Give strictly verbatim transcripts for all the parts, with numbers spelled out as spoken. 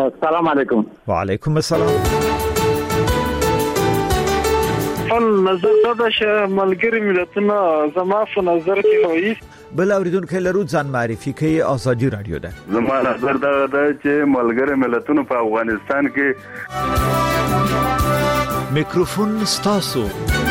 السلام علیکم. وعلیکم السلام. خپل نظر دا چې ملګری ملتونه زما په نظر کې وایي. بل اوریدونکو لرو ځان معرفي کوي. ازادي رادیو ده. زما نظر دا ده چې ملګری ملتونه په افغانستان کې. میکروفون ستاسو.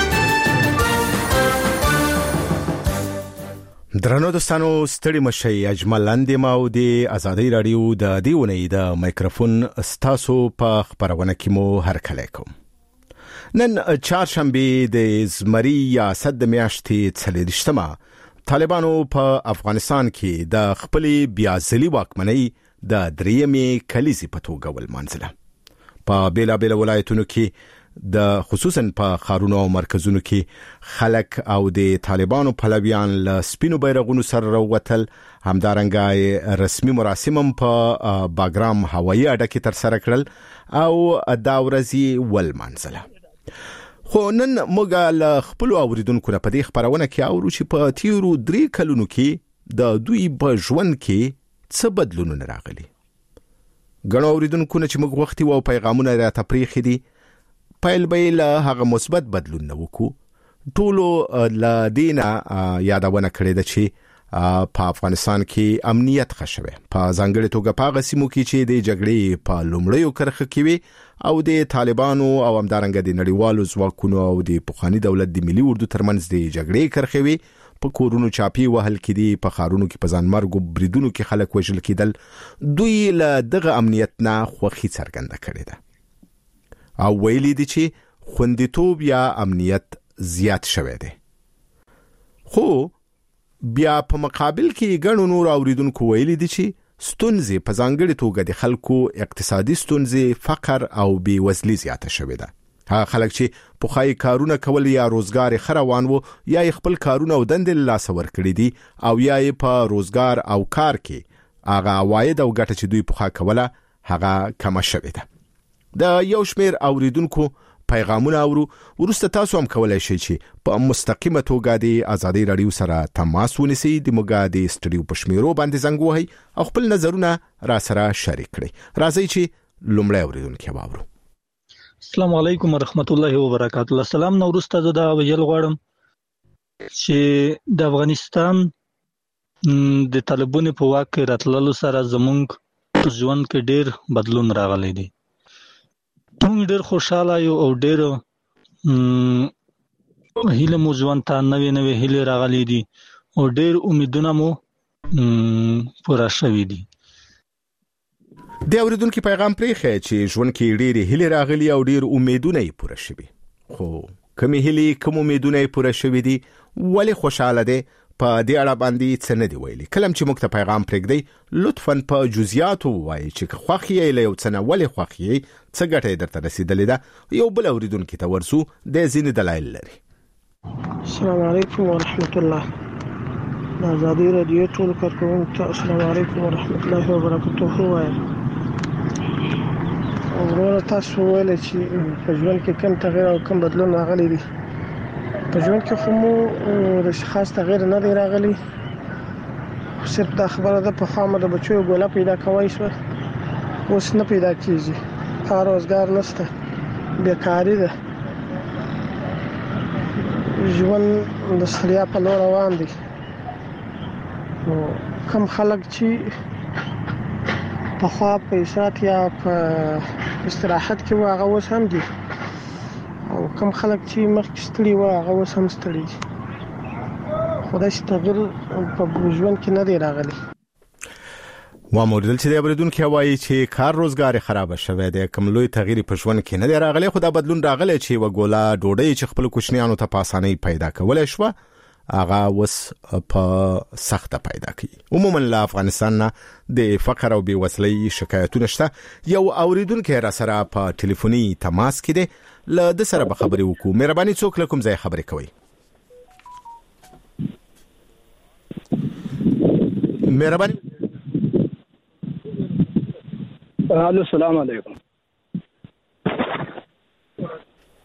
درنو دوستانو ستړي مشي. اجمل اندیم او د ازادي رادیو د دیونې د میکروفون ستاسو په خبرونه کې مو هرکلی کوم. نن چهارشنبه د زمری یا صد میاشتې څلېرویشتمه طالبانو په افغانستان کې د خپلې بیازلي واکمنۍ د دریمې کلیزې په توګه ولمانځله. په بیلابیل ولایتونو کې د خصوصا په ښارونو او مرکزونو کې خلک او د طالبانو پلویان له سپینو بیرغونو سره راووتل. همدارنګه رسمي مراسم هم په باګرام هوایي اډه کې ترسره کړل او دا ورځ یې ولمانځله. خو نن موږ له خپلو اوریدونکو نه په دې خبرونه کې اورو چې په تیرو درې کلونو کې د دوی په ژوند کې څه بدلونونه راغلي. ګڼو اوریدونکو نه چې موږ وختي و پیغامونه راته پرېښي دي. پیل به یې له هغه مثبت بدلونونه وکړو. ټولو له دې نه یادونه کړې ده چې په افغانستان کې امنیت ښه شوی، په ځانګړې توګه په هغه سیمو کې چې د جګړې په لومړیو کرښه کې وي او د طالبانو او همدارنګه د نړیوالو ځواکونو او د پخواني دولت د ملي اردو ترمنځ د جګړې کرښې وي. په کورونو چاپی وهل کېدي، په ښارونو کې په ځانمرګو بریدونو کې خلک وژل کېدل. دوی له دغه امنیت نه خوښي څرګنده کړې ده او ویلي دي چې خوندیتوب یا امنیت زیات شوی دی. خو بیا په مقابل کې ګڼو نور اوریدونکو ویلي دي چې ستونزې په ځانګړې توګه د خلکو اقتصادي ستونزې، فقر او بېوزلي زیاته شوې ده. هغه خلک چې پخوای کارونه کول یا روزګار یې ښه روان و، یا یې خپل کارونه او دندې له لاسه ورکړي دي او یا یې په روزګار او کار کې هغه عواید او ګټه چې دوی پخوا کوله هغه کمه شوې ده. د یو شمېر اوریدونکو پیغامونه اورو. وروسته تاسو هم کولای شئ چې په مستقیمه توګه د ازادي رادیو سره تماس ونیسئ. د موږ د سټډیو په شمیرو باندې زنګ وهئ او خپل نظرونه را سره شریک کړئ. راځئ چې لومړی اوریدونکی واورو. السلام علیکم ورحمت الله وبرکاته. السلام نو وروسته زه دا ویل غواړم چې د افغانستان د طالبانو په واک کې راتللو سره زموږ ژوند کې ډېر بدلون راغلی دی. موږ ډېر خوشاله یو او ډېر هیله مو ژوند ته نوې نوې هیلې راغلي دي او ډېر امیدونه مو پوره شوي دي. د اوریدونکو پیغام پرېښی چې ژوند کې ډېرې هیلې راغلي او ډېر امیدونه یې پوره شوي. خو کومې هیلې کوم امیدونه یې پوره شوي دي، ولې خوشاله دی، په دې اړه باندې څه نه دی ویلي. کله چې موږ ته پیغام پرېږدئ لطفاً په جزئیاتو ووایئ چې خوښ یې له یو څه نه، ولې خوښ یې، څه ګټه یې درته رسېدلې ده. یو بل اوریدونکي ته ورسو، د ځینې دلایل لري. السلام علیکم ورحمت الله. د ازادي رادیو ټول کارکوونکو ته السلام علیکم ورحمت الله وبرکاته وایم. ورور تاسو ویل چې په ژوند کې کوم تغیر او کوم بدلون راغلی دی. په ژوند کې خو مو د خاص تغیر نه دی راغلی. صرف دا خبره ده په خامه د بچو ګوله پیدا کوي شو، اوس نه پیدا کیږي. کار روزګار نشته، بیکاری ده، ژوند د ستړیا په لور روان دی. نو کوم خلک چې په خوا په اشاعت یا په استراحت کې واغه اوس هم دي، او کوم خلک چې مخکې ستړي و هغه اوس هم ستړي دي. خو داسې تغیر په ژوند کې نه دی راغلی. واوریدل چې د اوریدونکو وایي چې کار روزګار خراب شوی دی، کوم لوی تغیر په ژوند کې نه دی راغلی. خو دا بدلون راغلی چې وګولا ډوډۍ چې خپل کوچنیانو ته په اسانۍ پیدا کولای شو، هغه اوس په سخته پیدا کوي. عموما له افغانستان نه د فقر او بېوزلۍ شکایتونه شته. یو اوریدونکی را سره په ټلیفوني تماس کې دی، له ده سره به خبرې وکړو. مهرباني څوک له کوم ځای خبرې کوئ؟ مهرباني. الو السلام علیکم.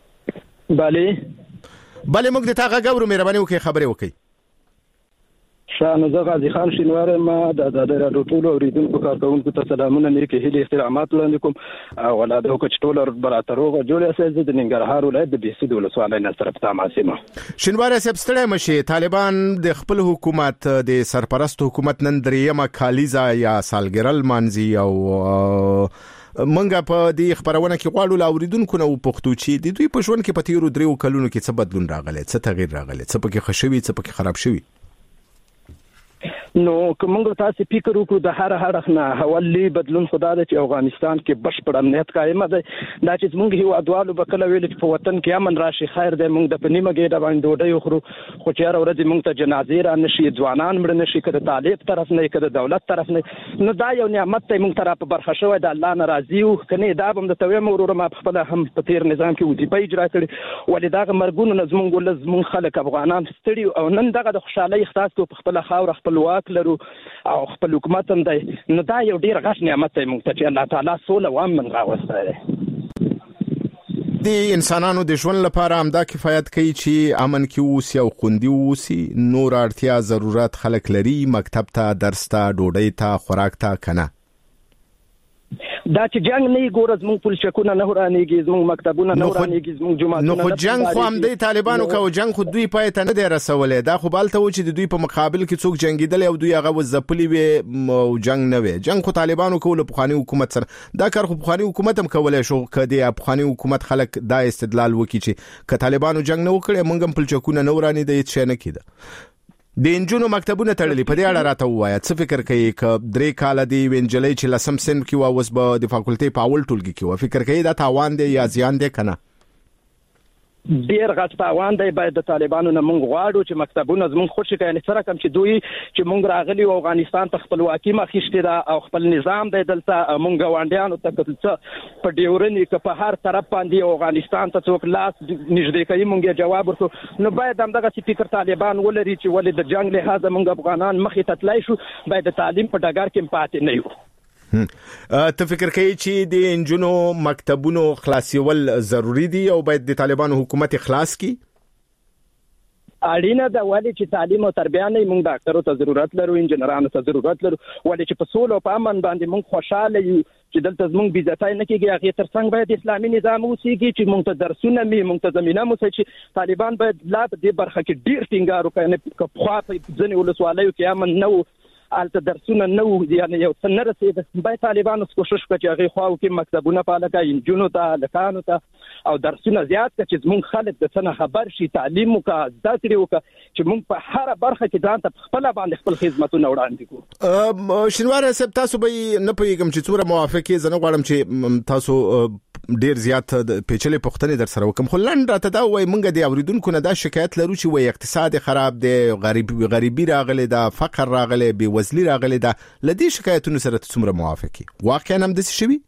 بله بله موږ د تا غږ اورو، مهرباني وکړئ خبرې وکړئ. شاه زه غازی خان شینوار ما د د رادیو ټولو اوریدونکو کارکونکو ته سلامونه نیکه هیله احترامات وړاندې کوم او ولاده او کچټول براتروغ جوړه سي د ننګرهار ولایت د بیسي د ولسوالۍ نه طرف ته ماسمه شینوار صاحب ستړی مشي طالبان د خپل حکومت د سرپرست حکومت نن دریمه کالیزا یا سالګرل مانزي او منګه په دې خبرونه کې غواړو لا اوریدونکو نو پښتو چی د دوی په ژوند کې په تیرو دریو کلونو کې څه بدلون راغلی څه تغییر راغلی څه پکې خشوي څه پکې خراب شوي نو کومه تاسو فکر وکړو د هر هر نه حوالی بدلون خدا د افغانستان کې بشپړ امنیت قائم ده دا چې موږ هیو ادوالو بکله ویل چې په وطن کې امن راشي خیر ده موږ د پنیمه کې د باندې ډوډۍ خورو خو چې هر ورځ موږ ته جنازې را نشي ځوانان مړ نشي کړه طالب طرف نه کړه دولت طرف نه نو دا یو نعمت ته موږ طرف برخه شوی د الله ناراضي او کني دا هم د توې مرور ما خپل هم په تیر نظام کې وظیفه اجرا کړې ولې دا مرګونو نظم ګول زمون خلک افغانان ستړي او نن دغه د خوشحالي احساس کو په خپل خاور خپل واک لرو او خپل حکومت هم دی نو دا یو ډیر غټ نعمت دی موږ ته چې الله تعالی سوله و امن راوسته دی د انسانانو د ژوند لپاره هم دا کفایت کوي چې امن کې اوسي او خوندي اوسي نور اړتیا ضرورت خلک لري مکتب ته درس ته ډوډۍ ته خوراک ته کنه دا چې جنگ نه ګورز موږ پولیسونه نه ورانېږي زموږ مکتبونه نه ورانېږي زموږ جماعتونه نو خو جنگ خو هم د طالبانو کو جنگ خو دوی پای ته نه دی رسولې دا خو بالته و چې د دوی په مقابل کې څوک جنگیدل او دوی هغه وزپلی وي او جنگ نه وي جنگ خو طالبانو کول په خاني حکومت سره دا کار خو په خاني حکومت هم کولای شو کدي په خاني حکومت خلک دا استدلال وکړي چې ک طالبانو جنگ نه وکړي موږ هم پلچکونه نه ورانې دی چې نه کیده د انجونو مکتبونه تړلې په دې اړه راته وایا څه فکر کوي ک درې کال دی وینجلې چې لسم سن کې و اوس به د فاکولټي په اول ټولګي کې و فکر کوي دا تاوان دی یا زیان دی کنه ډیر غټ تاوان دی باید د طالبانو نه مونږ غواړو چې مکتبونه زمونږ خوشی کوي سره کوم چې دوی چې مونږ راغلي او افغانستان ته خپلواکي مخېشته ده او خپل نظام دی دلته مونږ وانډیانو ته کتل په ډیورنی کې په هر طرف باندې افغانستان ته څوک لاس نږدې کوي مونږ جواب ورکړو نو باید هم دغه فکر طالبان ولري چې ولې د جنگ له هغه مونږ افغانان مخې ته تلای شو باید د تعلیم په ډګر کې پاتې نه یو ته فکر کوي چې د انجونو مکتبونو خلاصول ضروری دي او باید د طالبانو حکومت خلاص کی اړینه ده ولې چې تعلیم او تربیه نه موږ ډاکټرو ته ضرورت لرو انجنیرانو ته ضرورت لرو ولې چې په سول او په امن باندې موږ خوشاله یو چې دلته موږ بیزتای نه کیږي هغه ترڅنګ باید اسلامي نظام اوسېږي چې موږ ته درسونه می موږ ته زمينه مو چې طالبان باید لا په دې برخه کې ډیر ټینګار وکړي په خوا په ځنې ولسوالیو کې امن نه الته درسونه نو یعنی یو څنګه رسید باید طالبانو کوشش وکړي چې هغه خواو کې مکتبونه پالکا انجونو ته لکانو ته او درسونه زیات کړي چې موږ خلک د څنګه خبر شي تعلیم وکړي ذکر وکړي چې موږ په هر برخه کې ځان ته خپل باندې خپل خدماتونه وړاندې کوو شینوار صاحب تاسو به نه پېږم چې څومره موافقه زنه غواړم چې تاسو ډیر زیات پیچلې پښتنې در سره وکم خو لند راته دا وای مونږ د اوریدونکو نه دا شکایت لرو چې وای اقتصاد خراب دی غریب غریبي راغله دا فقر راغله بي وزلي راغله دا لدی شکایتونو سره څومره موافقي واقعا هم د شي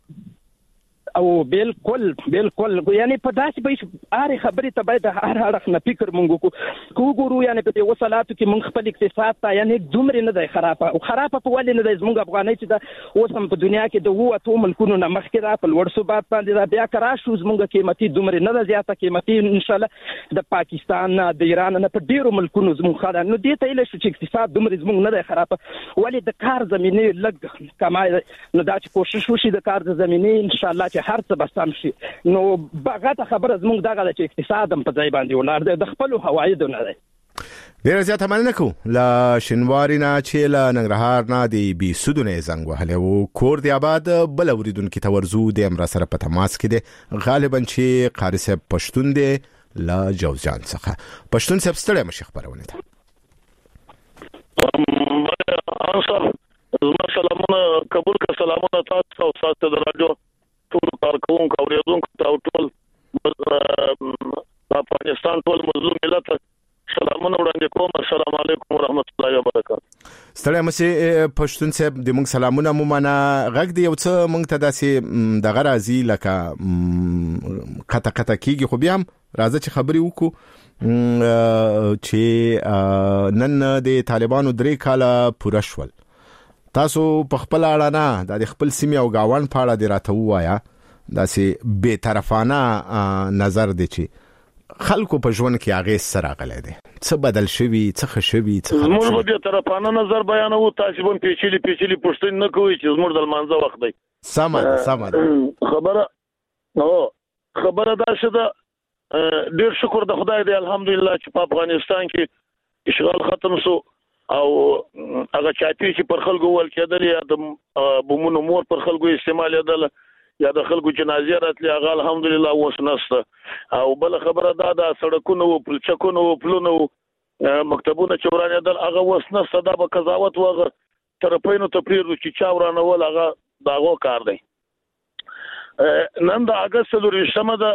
او بالکل بالکل یعنی په داسې به هر خبرې ته باید هر هر نه فکر مونږ کو کو ګورو یعنی په دې وصلاتو کې مونږ خپل اقتصاد ته یعنی دومره نه دی خراب او خراب په ولې نه دی زموږ افغانۍ چې دا اوس هم په دنیا کې د وو اتو ملکونو نه مخکې را په لوړ ثبات باندې دا بیا کرا شو زموږ قیمتي دومره نه زیاته قیمتي ان شاء الله د پاکستان د ایران نه په ډیرو ملکونو زموږ خاله نو دې ته اله شو چې اقتصاد دومره زموږ نه دی خراب ولې د کار زمينه لګ کمای نو دا چې کوشش وشي د کار زمينه ان شاء الله چې هر څه بسام شي نو باغه خبره زموږ دغه چې اقتصاد هم په ځای باندې ولر دی د خپل هوایدو نه دی ډیر زیات مننه کو لا شینوارینا چې لا ننګرهار نه دی بي سودونه زنګ وهله او کور دی آباد بل اوریدونکو تورزو د امر سره په تماس کې دی غالبا چې قاری صاحب پښتون دی لا جوزجان څخه پښتون صاحب ستړي مشي خبرونه ده زما سلامونه قبول کا سلامونه تاسو او تاسو د رادیو ټول کارکونکو او اوریدونکو ته ټول افغانستان ټول مظلوم ملت سلامونه وړاندې کوم السلام علیکم ورحمت الله وبرکاته ستړي مشه پښتون صاحب د موږ سلامونه مو معنا غږ دی یو څه موږ ته داسې د غرازي لکه کته کته کیږي خو بیا هم راځي چې خبري وکړو چې نن د طالبانو درې کاله پوره شول تاسو په خپل اړه نه د خپل سیمه او گاوان په اړه دی راته وایا داسې بے طرفانه نظر دی چې خلکو په ژوند کې هغه سره غلې دي څه بدل شوی څه خشوي څه زموږ به د طرفانه نظر بیانو تاسو هم پیچلي پیچلي پوښتنه نه کوي چې زموږ د منځه وخت دی سم ده سم ده خبره نو خبره دا شته ډیر شکر د خدای دی الحمدلله چې په افغانستان کې اشغال ختم شو او هغه چاپی چې پر خلکو ول کېدل یا د بومونو مور پر خلکو استعمال یادل یا د خلکو جنازې راتلې هغه الحمدلله وسنسته او بل خبره دا د سړکونو او پلچکونو او پلونو مکتبونو چورانه دل هغه وسنسته دا به قضاوت وغه طرفینو تپریر چې چا ورانه ول هغه داغو کار دی نن د اگست لوريشمه ده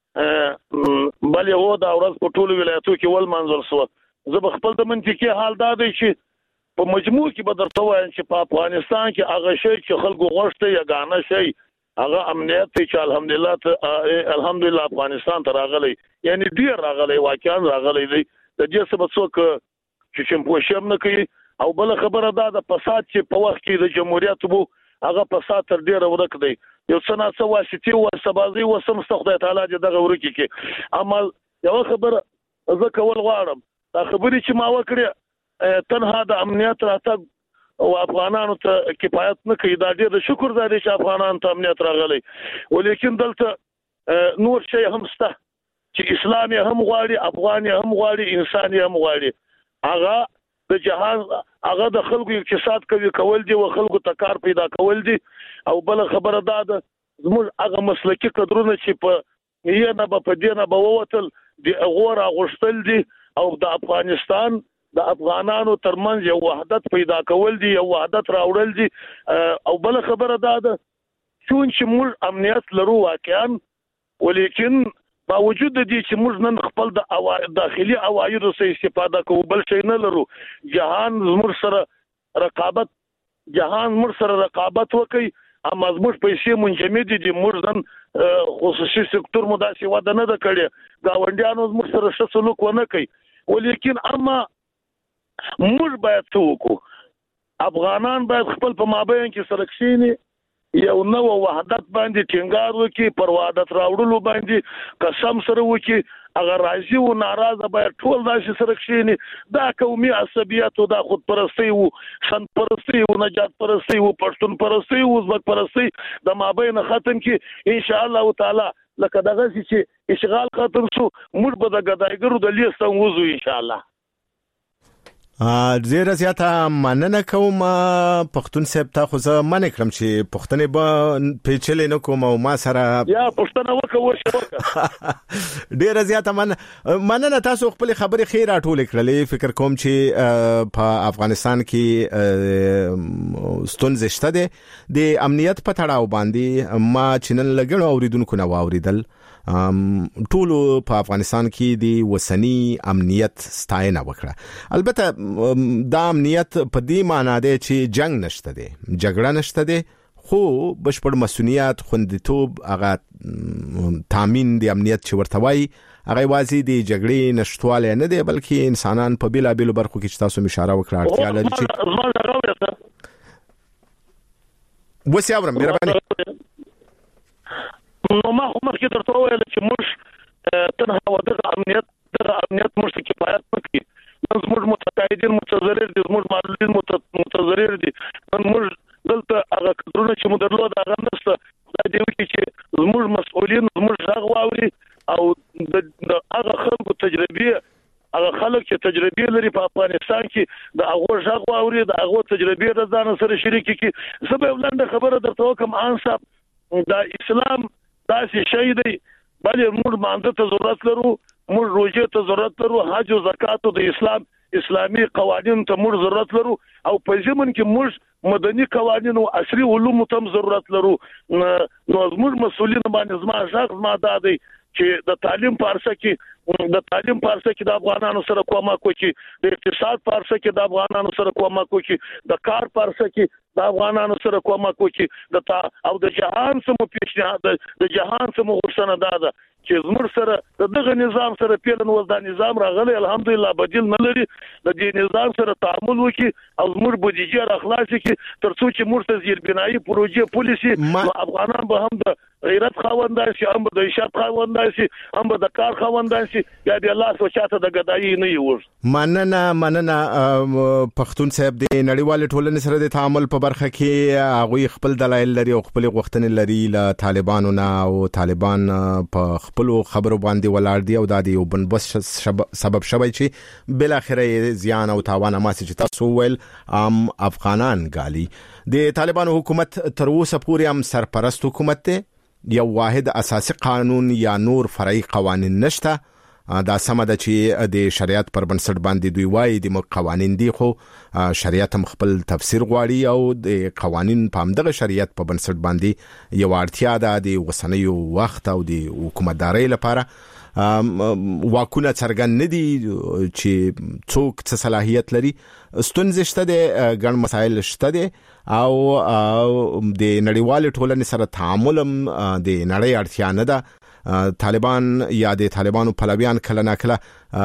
بل یو دا ورځ په ټولو ولایتو کې ول منظر سو زه خپل د منطقي حال دا دی چې په مجموع کې به درته وایم چې په افغانستان کې هغه شی چې خلکو غوښته یا غانه شي هغه امنیت چې الحمدلله الحمدلله افغانستان ته راغلی یعنی ډیر راغلی واقعا راغلی دی د دې سبب څوک چې چمپوشم نه کوي او بل خبره دا د فساد چې په وخت کې د جمهوریت وو هغه فساد تر ډیره ورک دی یو څه نه څه واسطي او سبازي وسم خدای تعالی دې دغه ورکی کې عمل یو خبره زه کول غواړم دا خبرې چې ما وکړه تنها د امنیت راته او افغانانو ته کفایت نه کوي دا ډېر شکر دی چې افغانان ته امنیت راغلی ولیکن دلته نور شی هم شته چې اسلامي هم غواړي افغاني هم غواړي انساني هم غواړي هغه د جهان هغه د خلکو اقتصاد کوي کول دي او خلکو ته کار پیدا کول دي او بل خبره دا ده زموږ هغه مسلکي قدرونه چې په یې نه په دې نه به ووتل د غوړه غشتل دي او د افغانستان د افغانانو ترمنځ یو وحدت پیدا کول دي یو وحدت راوړل دي او بل خبره دا ده چې موږ امنیت لرو واقعا ولیکن باوجود د دې چې موږ نن خپل د داخلي عوایدو څخه استفاده کوو بل شي نه لرو جهان زموږ سره رقابت جهان موږ سره رقابت وکي اما زموږ پیسې منجمد دي موږ نن خصوصي سکتور مو داسې وده نه کړي گاونډیانو موږ سره ښه سلوک ونه کوي ولیکن اما موږ باید څه وکړو افغانان باید خپل په مابین کې سره کښیني یو نو وحدت باندې ټینګار وکړي پر وحدت راوړلو باندې قسم سره وکړي اگر راځي او ناراضه باید ټول داسې سره کښیني دا قومي عصبیت او دا خودپرستی او شان پرستی او نجات پرستی او پښتون پرستی او ازبک پرستی د مابین ختم کې ان شاء الله تعالی لکه دغه چې اشغال ختم شو موږ به د ګدایګرو د لیست وځو ان شاء الله زه زیاته مننه کوم پښتون صاحب ته خو زه منې کړم چې پښتنې به پیچلې نه کوم او ما سره یا پښتنه وکړه وکړه ډیره زیاته من مننه تاسو خپل خبرې خیر راټول کړلې فکر کوم چې په افغانستان کې ستونزې شته دي د امنیت په تړاو باندې ما چنن لګړو اوریدونکو نه واوریدل ټول په افغانستان کې د وسنی امنیت ستاینه وکړه البته دا امنیت په دې معنی دی چې جنگ نشته دی جګړه نشته دی خو بشپړ مسؤلیت خوندیتوب هغه تامین د امنیت چې ورته وایي هغه واځي د جګړې نشټواله نه دی بلکې انسانان په بیلا بیلو برخو کې چې تاسو اشاره وکړه اړتیا لري چې وسیاورم مهرباني نو ما هم کې درته ویل چې موږ تنها ودغه امنیت دغه امنیت موږ کې کفایت نه کوي موږ متقاعدین متضرر دي موږ معلولین متضرر دي موږ دلته هغه قدرونه چې موږ درلود هغه نشته دا دی چې موږ مسؤلین موږ غږ واوري او د هغه خلکو تجربه هغه خلک چې تجربه لري په افغانستان کې د هغه غږ واوري د هغه تجربه د ځان سره شریک کړي سبب لاندې خبره درته وکم انصاف دا اسلام دا شی دی بلې موږ مانده ته ضرورت لرو موږ روزه ته ضرورت لرو حج او زکات د اسلام اسلامي قوانين ته موږ ضرورت لرو او په ځمن کې موږ مدني قوانين او عصري علوم ته ضرورت لرو نو موږ مسؤلین باندې زما ځخ ما دادي چې د تعلیم پارسه کې د تعلیم پارسه کې د افغانانو سره کومه کوي د اقتصاد پارسه کې د افغانانو سره کومه کوي د کار پارسه کې د افغانانو سره کومه کوي د او د جهان سمو پیشنهاد د جهان سمو غوښتنه ده چې زموږ سره دغه نظام سره پیلن وز دا نظام راغلی الحمدلله بدیل نه لري د دې نظام سره تعامل وکړي او زموږ بودیجه راخلاص کړي ترڅو چې موږ ته زیربنایي پروژې پالیسي افغانان به هم د غیرت خاوندان شي هم د عشت خاوندان شي هم د کار خاوندان شي یا د الله سوچاته د غدایي نه یو مننه مننه پښتون صاحب د نړیوال ټولنې سره د تعامل په برخه کې هغه خپل دلایل لري او خپل غوښتنې لري له طالبانو نه او طالبان په خپل خبرو باندې ولاړ دي او د یو بنبس سبب شوی چې بل اخره زیان او تاوان ما چې تاسو ول ام افغانان غالي د طالبانو حکومت تر اوسه پورې هم سرپرست حکومت دی یو واحد اساسي قانون یا نور فرعي قوانين نشته دا سم ده چې د شریعت پر بنسټ باندې دوی وایي د قوانين دي خو شریعت هم خپل تفسیر غواړي او د قوانين په همدغه شریعت په بنسټ باندې یو اړتیا ده د وسنیو وخت او د حکومتداري لپاره واکونه څرګند نه دي چې څوک څه صلاحیت لري ستونزې شته دي ګڼ مسایل شته دي او د نړیوال ټولنې سره تعامل هم د نړۍ اړتیا نه ده طالبان یا د طالبانو پلویان کله نا کله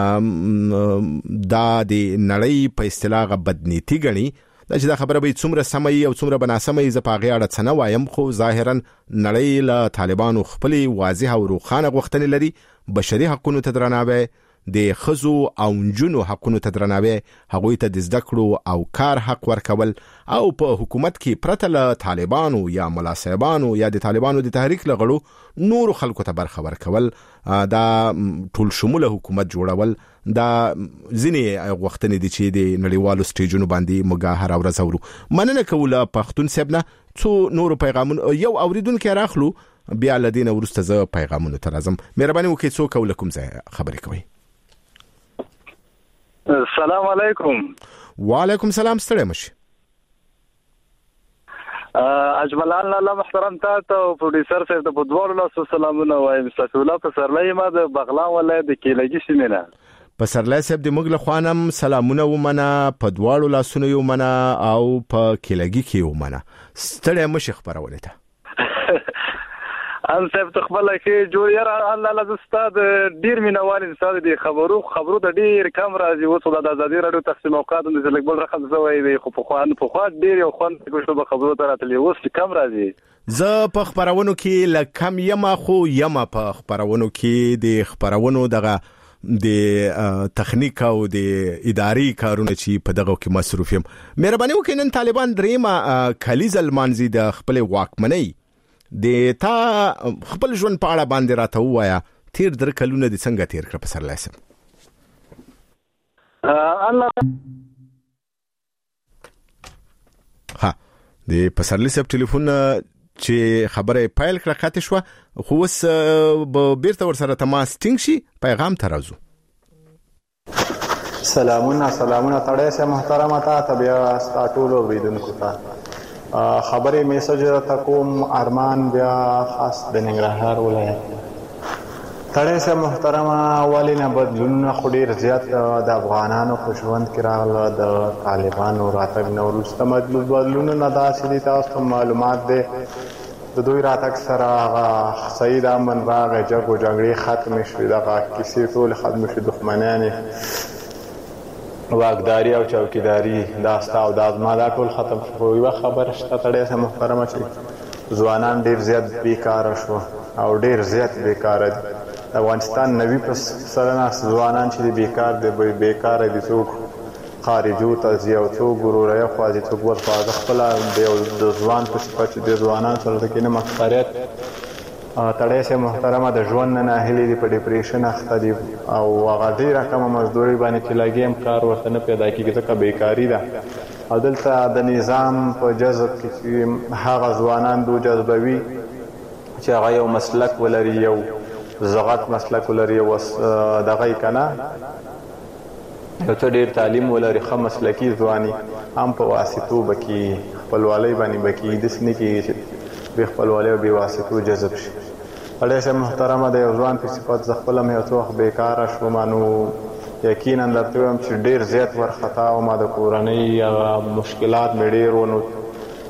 دا د نړۍ په اصطلاح بدنیتی ګڼي دا چې دا خبره به څومره سمه او څومره بناسمه ز په غي اړه څنګه وایم خو ظاهرا نړۍ له طالبانو خپل واضح او روښانه غوښتنې لري بشري حقوقو ته درناوی د خزو او جنو حقوقو ته درناوی هغوی ته د زده کړو او کار حق ورکول او په حکومت کې پرته له طالبانو یا ملا صاحبانو یا د طالبانو د تحریک لغړو نور خلکو ته برخه ورکول دا ټول شموله حکومت جوړول دا ځینې وختونه دي چې د نړیوالو سټیجونو باندې مګاهر او رزورو مننه کوله پښتون سبنه څو نور پیغامونه یو اوریدونکو راخلو بیا لدین ورسته ز پیغامونه ترازم مهرباني وکړئ څو کولکم زه خبرې کوي السلام علیکم وعلیکم السلام ستړي مشه اجملان الله محترم تاسو او پروډوسر صاحب ته په دوه لاسو سلامونه وایم تاسو لا په سرلای ما د بغلان ولایت د کیلګي سیمه په سرلای صاحب د موږ له خوانم سلامونه ومنه په دوه لاسو یو منه او په کیلګي کې یو منه ستړي مشه خبرونه ته ان صاحب تخبل کې جوړ یاره الله لږ استاد ډیر مینوال انسان دي خبرو خبرو د ډیر کم راځي وڅ د ازادي رادیو تقسیم اوقات د لږ بل رقم زوي وي خو په خوان په خوا ډیر یو خوان کوشش به خبرو ته راتلی وڅ کم راځي زه په خبرونو کې لکم یما خو یما په خبرونو کې د خبرونو دغه د تخنیک او د اداري کارونه چې په دغه کې مصروف یم مهرباني وکړئ نن طالبان دریمه کلیز المانزي د خپل واکمنۍ د تا خپل ژوند په اړه باندې راته وایا تیر در کلونه د څنګه تیر کړ په سر لاسم الله ها د پسرلی سب ټلیفون چې خبره پایل کړه کاته شو خو وس به بیرته ور سره تماس ټینګ شي پیغام ترازو سلامونه سلامونه تړې سه محترمه تا بیا ستاسو وریدونکو ته خبرې میسج ته کوم ارمان بیا خاص د ننګرهار ولایت تړې سه محترمه اولینه بدلون خو ډیر زیات د افغانانو په ژوند کې راغله د طالبانو راتګ نو وروسته بدلون نه داسې دي تاسو معلومات ده د دوی راتګ سره سید امن راغی جګ او جګړې ختم شوې دغه کیسې ټول ختم شوې دښمنانې واګداري او چوکیداری دا ستاسو د ازما دا ټول ختم شو یو خبر شته تړې سم محترمه چې ځوانان ډیر زیات بیکار شو او ډیر زیات بیکار دي د افغانستان نوي پس سره ځوانان چې بیکار دي بیکار دي څوک خارجو ته ځي او څوک ګوروریا خواږي څوک ورپاده خپل د ځوان په صفت د ځوانان سره د کینه مخاطرات تړې سه محترمه د ژوند نه هلي دی په ډیپریشن اخته دي او هغه ډیره کم مزدوري باندې چې لګیم کار ورته نه پیدا کیږي ځکه بیکاری ده او دلته د نظام په جذب کې هغه ځوانان دو جذبوي چې هغه یو مسلک ولري یو زغت مسلک ولري او دغه کنا یو څه ډیر تعلیم ولري خو مسلکی ځواني هم په واسطو بکی خپلوالي باندې بکی د سنې کې به خپلوالي او به واسطو جذب شي اړه سه محترمه د ځوان په صفات ز خپل مې اوسه بیکاره شو مانو یقینا درته هم چې ډیر زیات ورختا او ما د کورنۍ مشکلات مې ډیر ونو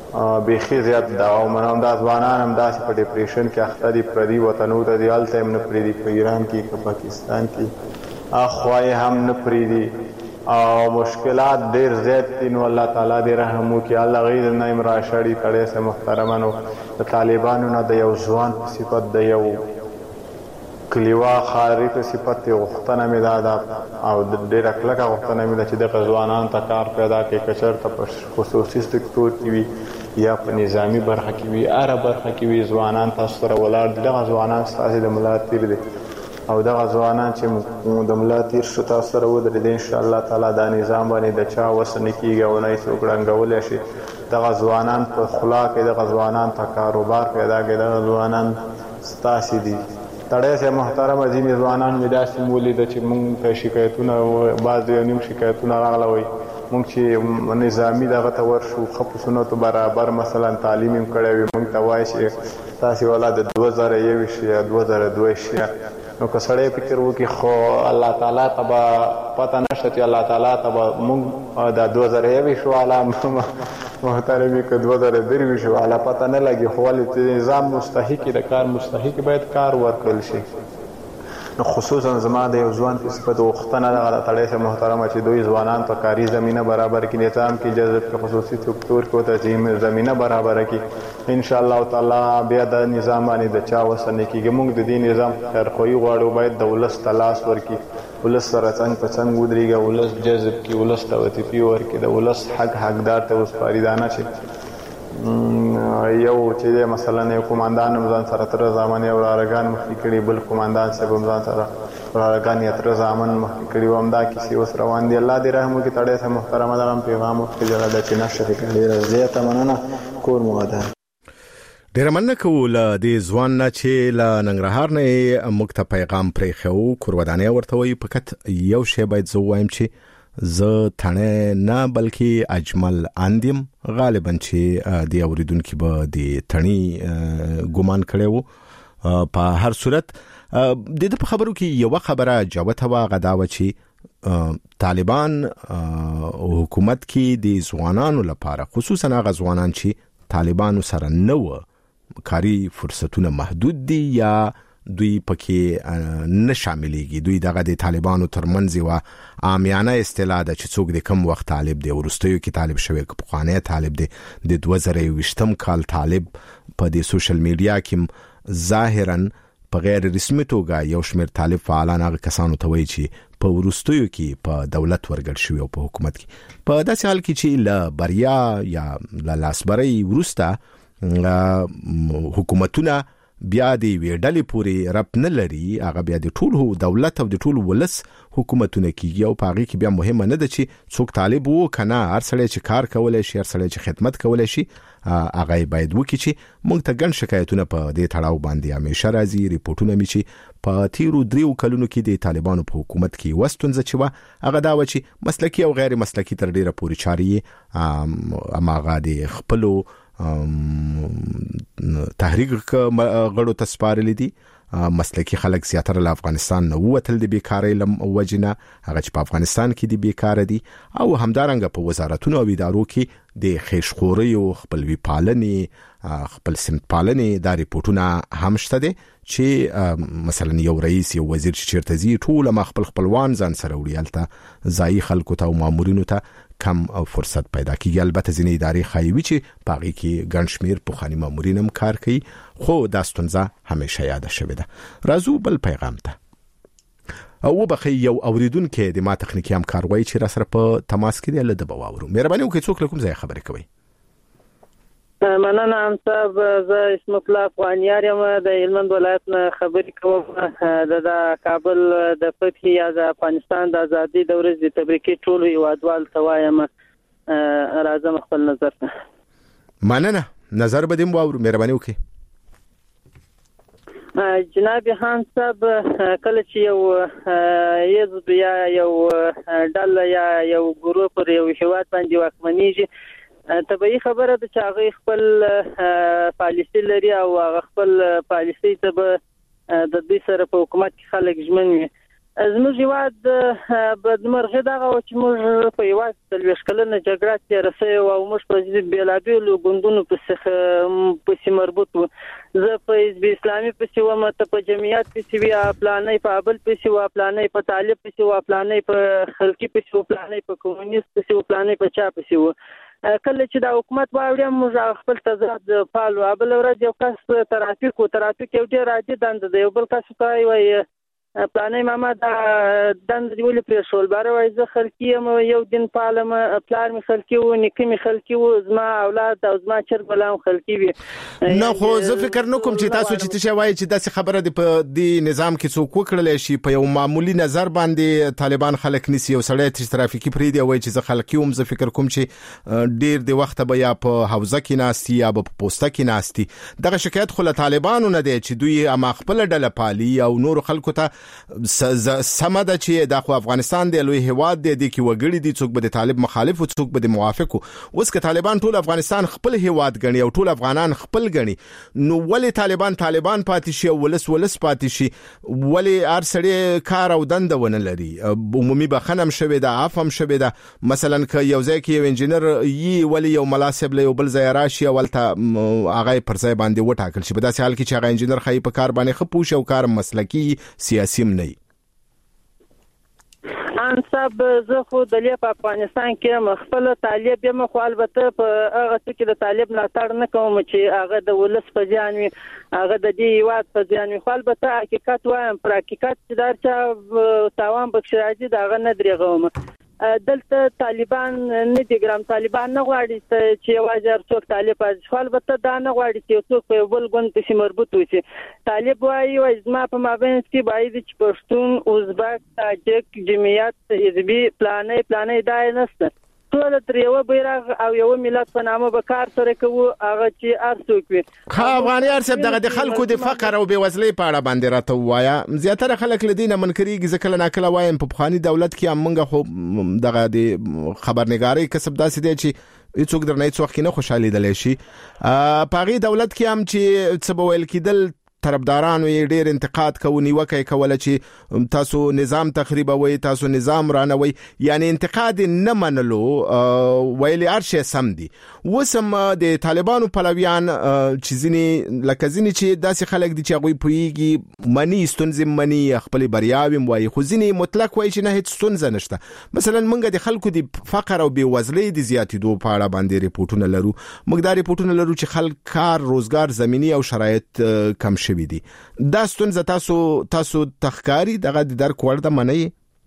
بیخي زیات دا او منم دا ځوانان هم داسې په ډیپریشن کې اخته دي، پردي وطنو ته دي، هلته هم نه پرېږدي، په ایران کې که پاکستان کې اخوا یې هم نه پرېږدي او مشکلات ډېر زیات دي. نو الله تعالی دې رحم وکړي، الله هغوی نه هم راشړي. تړی سه محترمانو، د طالبانو نه د یو ځوان په صفت د یو کلیوال ښاري په صفت یې غوښتنه مې دا ده او ډېره کلکه غوښتنه مې ده چې دغه ځوانانو ته کار پیدا کړي، که چېرته په خصوصي سکتور کې وي یا په نظامي برخه کې وي، هره برخه کې وي ځوانان تاسو سره ولاړ دي. دغه ځوانان ستاسې د ملا تیر دي او دغه ځوانان چې د ملا تیر شو تاسو سره ودرېدي، انشاءالله تعالی دا نظام باندې د چا وس نه کېږي او نه یې څوک ړنګولی شي. دغه ځوانان په خلا کې دغه ځوانان ته کاروبار پیدا کړي، دغه ځوانان ستاسې دي. تړی صاحب محترمه، ځینې ځوانان مې داسې مې ولیده چې مونږ ته شکایتونه بعض یو نیم شکایتونه راغله، وایي مونږ چې نظامي دغه ته ورشو ښه په سنتو برابر مثلا تعلیم هم کړی وي، مونږ ته وایي چې تاسې والا د دوه زره یویشت یا دوه زره دویشت نو که سړی فکر وکړي خو الله تعالی ته به پته نشته چې الله تعالی ته به مونږ د دوه زره یویشت والا محترمي که دوه زره درویشت والا پته نه لګي، خو ولې چې نظام مستحق د کار مستحق باید کار ورکړل شي. نو خصوصا زما د یو ځوان په صفت غوښتنه دغه د تړی صاحب محترمه چې دوی ځوانان ته کاري زمینه برابر کړي، نظام کې جذب کړي، خصوصي سکتور کې ورته زمینه برابره کړي. انشاءالله تعالی بیا د نظام باندې د چا وسه نه کېږي. موږ د دې نظام خیرخواهي غواړو، باید د ولس ته لاس ورکړي، ولس سره څنګ په څنګ ودرېږي، ولس جذب کړي، ولس ته وظیفې ورکړي، د ولس حق حقدار ته وسپاري. دا نه چې یو چې مثلا یو قوماندان هم ځان سره تر زامن یو رارګان مخکې کړي، بل قوماندان صاحب هم ځان سره رارګان یا تر زامن مخکې کړي و، همدا کیسې اوس روان دي. الله دې رحم وکړي. تړی صاحب محترمه، دغه پیغام ورکړي ده چې نشر کړي. ډېره زیاته مننه، کور مو ودان. ډېره مننه کوو له دې ځوان نه چې له ننګرهار نه موږ ته پیغام پرېښی، کور ودانۍ ورته وایي. فقط یو شی باید زه ووایم چې زه تڼی نه بلکې اجمل اندیم، غالبا چې د اوریدونکي به د تڼي ګمان کړی و. په هر صورت د دې په خبرو کې یوه خبره جوته وه، هغه دا وه چې طالبان حکومت کې د ځوانانو لپاره، خصوصا هغه ځوانان چې طالبانو سره نه و، کاري فرصتونه محدود دي یا دوی پکې نه شاملېږي. دوی دغه د طالبانو ترمنځ یوه عامیانه اصطلاح ده چې څوک د کم وخت طالب دی، وروستیو کې طالب شوی، که پخوانی طالب دی، د دوه زره یوویشتم کال طالب په د سوشل میډیا کې ظاهرا په غیر رسمي توګه یو شمېر طالب فعالان هغه کسانو ته وایي چې په وروستیو کې په دولت ورګډ شوي او په حکومت کې، په داسې حال کې چې له بریا یا له لاسبرۍ وروسته حکومتونه بیا د یوې ډلې پورې ربط نه لري، هغه بیا د ټول دولت او د ټول ولس حکومتونه کېږي او په هغې کې بیا مهمه نه ده چې څوک طالب و که نه. هر سړی چې کار کولی شي، هر سړی چې خدمت کولی شي، هغه باید وکړي. چې موږ ته ګڼ شکایتونه په دې تړاو باندې همیشه راځي، ریپورټونه مې چې په تیرو دریو کلونو کې د طالبانو په حکومت کې یوه ستونزه چې وه، هغه دا وه چې مسلکي او غیر مسلکي تر ډېره پورې چارې یې هماغه د خپلو تحریک غړو ته سپارلې دي. مسلکي خلک زیاتره له افغانستان نه ووتل د بیکارۍ له وجې نه، هغه چې په افغانستان کې د بیکاره دي، او همدارنګه په وزارتونو او ادارو کې د خیشخوریو، خپلوي پالنې، خپل سمت پالنې دا ریپورټونه هم شته دي چې مثلا یو رئیس، یو وزیر چې چیرته ځي ټول ما خپل خپلوان ځان سره وړي، هلته ځایي خلکو ته او مامورینو ته کم فرصت پیدا کیږي. البته ځینې ادارې ښایي وي چې په هغې کې ګڼ شمېر پخواني مامورین هم کار کوي، خو دا ستونزه همیشه یاده شوې ده. راځو بل پیغام ته. وبخښئ، یو اوریدونکی د ما تخنیکي همکار وایي چې را سره په تماس کې دی، له ده به واورو. مهرباني وکړئ، څوک له کوم ځایه خبرې کوئ؟ مننه ام صاحب، زه اسمت الله افغانیار یم، د هلمند ولایت نه خبرې کوم. د کابل د فتح یا د افغانستان د ازادۍ د ورځې د تبریکې ټولو هیوادوالو ته وایم، راځم خپل نظر ته. مننه، نظر به دې واورو، مهرباني وکړئ. جناب خان صاحب، کله چې یو حزب یا یو ډله یا یو ګروپ پر یو هیواد باندې واکمنېږي، طبیعي خبره ده چې هغه خپل پالیسي لري او هغه خپل پالیسي ته به د دوی سره په حکومت کې خلک ژمن وي. زموږ هیواد بدمرغي دغه و چې موږ په هیواد څلوېښت کلنه جګړه تېره سوې وه او موږ په بېلابېلو ګوندونو پسې مربوط وو. زه په حزب اسلامي پسې وم، ته په جمعیت پسې وې، پلانۍ په ابل پسې وه، پلانۍ په طالب پسې وه، پلانۍ په خلقي پسې وه، پلانۍ په کمونیست پسې وه، پلانۍ په چا پسې وه. کله چې دا حکومت واوړم موږ خپل تضاد پال وو. بله ورځ یو کس ترافیک و، ترافیک یو ډېر عادي دنده ده. یو بل کس ورته وایي پلانۍ ماما دا دنده دې ولې پرېښول؟ باره وایي زه خلقي یم، یو دین پالم، پلار مې خلقي و، نیکه مې خلقي و، زما اولاد او زما چرګ بلا هم خلقي وي. نه خو زه فکر نه کوم چې تاسو چې تشه وایي چې داسې خبره دې په دې نظام کې څوک وکړلی شي. په یو معمولي نظر باندې طالبان خلک نیسي، یو سړی چې ترافیکي پرېږدي او وایي چې زه خلقي وم. زه فکر کوم چې ډېر د وخته به یا په حوزه کې ناستي یا به په پوسته کې ناستي. دغه شکایت خو له طالبانو نه دی چې دوی اما خپله ډله پالي او نورو خلکو ته سمه ده چې دا خو افغانستان دی، لوی هیواد دی، د کې وګړي دي، څوک به د طالب مخالف او څوک به د موافق. اوس که طالبان ټول افغانستان خپل هیواد ګڼي او ټول افغانان خپل ګڼي، نو ولې طالبان طالبان پاتې شي او ولس ولس پاتې شي؟ ولې هر سړی کار او دنده ونه لري؟ عمومي بخښنه هم شوې ده، عفو هم شوې ده. مثلا که یو ځای کې یو انجینر یي، ولې یو ملا صاحب له یو بل ځای راشي او هلته هغه پر ځای باندې وټاکل شي؟ په داسې حال کې چې هغه انجینر ښایي په کار باندې ښه پوه شي او کار مسلکي سیاسي هم نه وي. انصاب زه خو دلې په افغانستان کې خپل طالب یم، خو البته په هغه څه کې د طالب ملاتړ نه کوم چې هغه د ولس په زیان وي، هغه د دې هیواد په زیان وي. خو البته حقیقت وایم، پر حقیقت چې دا چا تاوان پکښې راځي د هغه نه درېږم. دلته طالبان نه دي ګرام، طالبان نه غواړي چې یوازې هر څوک طالب پاتې شي، خو البته دا نه غواړي چې یو څوک په یو بل ګوند پسې مربوط وشي. طالب وایي وایي زما په مابینځ کې باید چې پښتون، ازبک، تاجک، جمعیت، حزبي، پلانۍ پلانۍ دا یې نشته. ټول تر یو بیرغ او یو ملت په نامه به کار سره کوو، هغه چې هر څوک وي. ښه افغانیار صاحب، دغه د خلکو د فقر او بېوزلۍ په اړه باندې راته ووایه. زیاتره خلک له دې نه منکرېږي. زه کله ناکله وایم په پخواني دولت کې هم موږ خو دغه د خبرنګارۍ کسب داسې دی چې هېڅوک درنه هېڅ وخت کې نه خوشحالېدلی شي. په هغې دولت کې هم چې څه به ویل کېدل، طرفدارانو یې ډېر انتقاد کوي، نیوکه یې کوله چې تاسو نظام تخریبوي، تاسو نظام رانوي. یعنی انتقاد نه منلو، ویلي هر شی سم دي. اوس هم د طالبانو پلویان چې ځینې لکه ځینې چې داسې خلک دي چې هغوی پوهېږي، مني ستونزې مني، خپلې بریاوې هم وایي، خو ځینې مطلق وایي چې نه هېڅ ستونزه نشته. مثلا موږ د خلکو د فقر او بېوزلۍ د زیاتېدو په اړه باندې ریپورټونه لرو. موږ دا ریپورټونه لرو چې خلک کار، روزګار، زمینی او شرایط کم شوي دي. دا ستونزه تاسو تاسو تخکاری دغه د درک وړ ده؟ منئ؟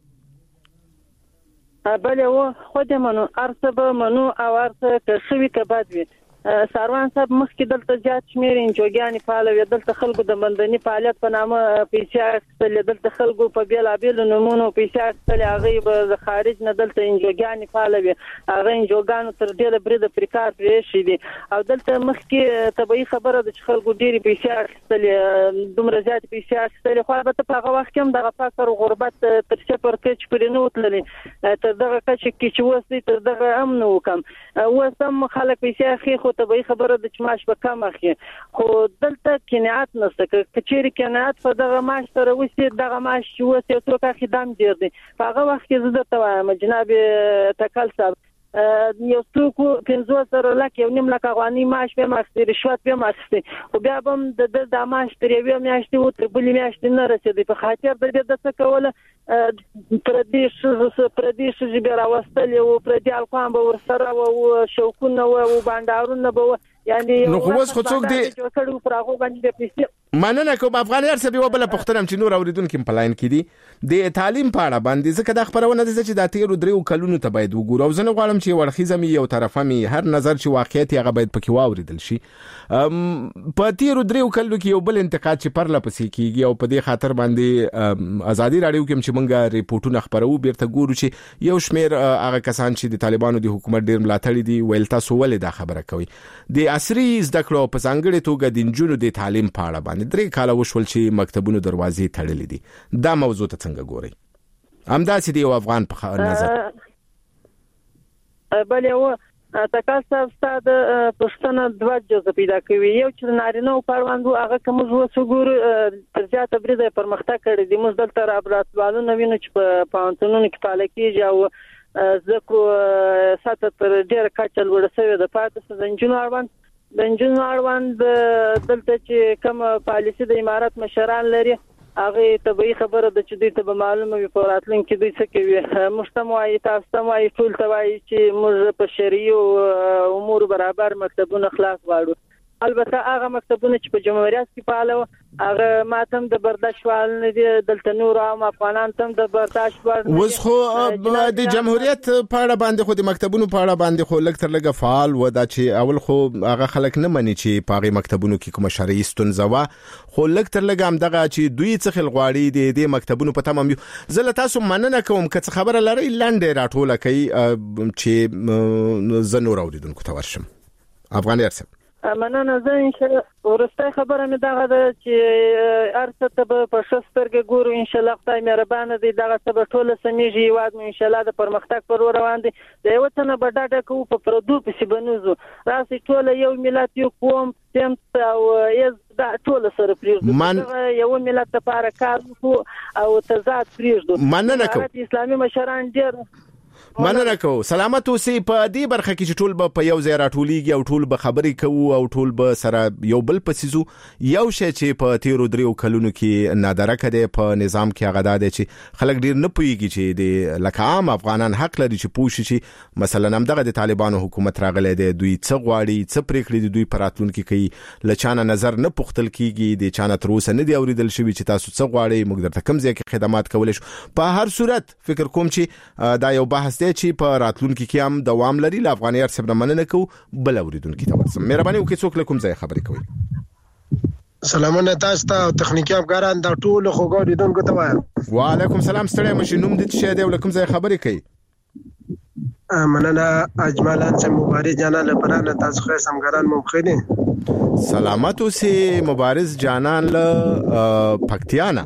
بله و خود منو، ارڅه به منو او ارڅه که ښه وي که بد وي. ساروان صاحب مخکې دلته زیات شمېر انجوګانې فعاله وې، دلته خلکو د مندني فعالیت په نامه پیسې اخیستلې، دلته خلکو په بېلابېلو نومونو پیسې اخیستلې، هغوی به د خارج نه دلته انجوګانې فعاله وې. هغه انجوګانو تر ډېره بریده پرې کار پرېښی دي. او دلته مخکې طبیعي خبره ده چې خلکو ډېرې پیسې اخیستلې، دومره زیاتې پیسې اخیستلې، خو البته په هغه وخت کې هم دغه فقر او غربت تر صفر کچې پورې نه و تللې. تر دغه کچې کې چې اوس دی تر دغه هم نه و کم. اوس هم خلک پیسې اخلي، خو طبیعي خبره ده چې معاش به کم اخلي. خو دلته قناعت نشته. که چېرې قناعت په دغه معاش سره وشي، دغه معاش چې اوس یو څوک اخلي دا هم ډېر دی. په هغه وخت کې زه درته وایم جناب تکل صاحب، یو څوک پنځوس زره لک یو نیم لک افغاني معاش به هم اخیستې، رشوت به هم اخیستې، خو بیا به هم د ده دا معاش تر یوې میاشتې و تر بلې میاشتې نه رسېدی. په خاطر د دې ده څه کوله، پردي پردي ښځې به راوستلې وو، پردي الکوان به ورسره وو، شوقونه وو، بانډارونه به وو. یعنې نو خو اوس خو څوک دی پر هغو باندې د پیسې مننه کوم. افغانیار صاحب یوه بله پوښتنه هم چې نور اورېدونکي هم په لاین کې دي د تعلیم په اړه باندې، ځکه دا خپرونه ده چې دا تېرو دریو کلونو ته باید وګورو، او زه نه غواړم چې یو اړخیزه مې یو طرفه مې هر نظر چې واقعیت یې هغه باید پکې واورېدل شي. په تېرو دریو کلونو کې یو بل انتقاد چې پرله پسې کېږي، او په دې خاطر باندې ازادي راډیو کې هم چې موږ ریپورټونه خپروو بیرته ګورو چې یو شمېر هغه کسان چې د طالبانو د حکومت ډېر ملاتړي دي ویل تاسو ولې دا خبره کوئ؟ د عصري زده کړو په ځانګړې توګه د نجونو د تعلیم په اړه باندې درې کاله وشول چې مکتبونو دروازې تړلې دي. دا موضوع ته څنګه ګورئ؟ همداسې د یو افغان په نظر. بله و تکال صاحب ستاسو د پښتنه دوه جزء پیدا کوي. یو چې نارینه او پروندو هغه کوم وسو ګور تر زیاته برید پرمختګ کړی دی. موږ دلته رابطوالونه وینو چې په پانتونونو کې پالیکیږي او زکو ساته تر ډیر کچل ورسوي د پاتې زنجونو اړوند د انجنونو اړوند دلته چې کوم پالیسي د امارات مشران لري هغه طبيعي خبره د چې دوی ته معلومه وي په راتلونکي کې دوی څه کوي. مجتمعي تاسو ته وايي ټول ته وايي چې موږ په شریعه امور برابر مکتبونه خلاص غواړو. البته هغه مکتبونه چې په جمهوریت کې فعال وو هغه ماتم د برداشت وال نه دي. دلته نور عام افغانان تم د برداشت وال وس خو د جمهوریت په اړه باندې خو د مکتبونو په اړه باندې خو لکه تر لګه فعال و دا چې اول خو هغه خلک نه مني چې په هغه مکتبونو کې کوم شرعي ستونزه و، خو لکه تر لګه هم دغه چې دوی څه خل غواړي د دې مکتبونو په تمام یو زله تاسو مننه کوم که خبره لري لاندې راټوله کوي چې زنور اوریدونکو ته ورشم. افغان ارسم مننه. زه ان شاء الله ورسته خبره مې دغه ده چې ارسته به په شسترګه ګورو ان شاء الله خدای مهربان دی. دغه سبا ټول سمېږي واد مې ان شاء الله د پرمختګ پر روان دي. د یو څه نه بډاډه کوو په پردو پسې بنوزو راسي ټول یو ملت یو قوم تم او یز دا ټول سره پریږدو من... یو ملت لپاره کار وکړو او تضاد پریږدو. مننه کوم اسلامي مشران ډیر مننه کوم. سلامت اوسئ. په دې برخه کې چې ټول به په یو ځای راټولېږي او ټول به خبرې کوو او ټول به سره یو بل پسیزو. یو شی چې په تیرو دریو کلونو کې نادره کده په نظام کې هغه ده چې خلک ډیر نه پوهیږي چې د لکه عام افغانان حق لري چې پوه شي مثلا هم دغه د طالبانو حکومت راغلی دی دوی څه غواړي څه پریکړې دي دوی په راتلونکي کې لچانه نظر نه پختل کیږي د چانه تر اوسه نه دی اوریدل شوی چې تاسو څه غواړئ موږ درته کوم ځای کې خدمات کولای شو. په هر صورت فکر کوم چې دا یو بحث چې په راتلونکي کې هم دوام لري. ل افغاني ارسب نه مننه کو بل اوریدونکو ته ورسم. مهرباني وکړئ څوک له کوم ځای خبرې کوي. سلامونه تاسو ته او تخنیکی افغانان د ټول خو اوریدونکو ته وایم. وعلیکم السلام. ستړی مشه نوم دې شه دی ول کوم ځای خبرې کوي. مننه اجمل انسان مبارز جانان لپاره تاسو خو سمګران ممخې دي. سلامت اوسئ مبارز جانان له پکتیانا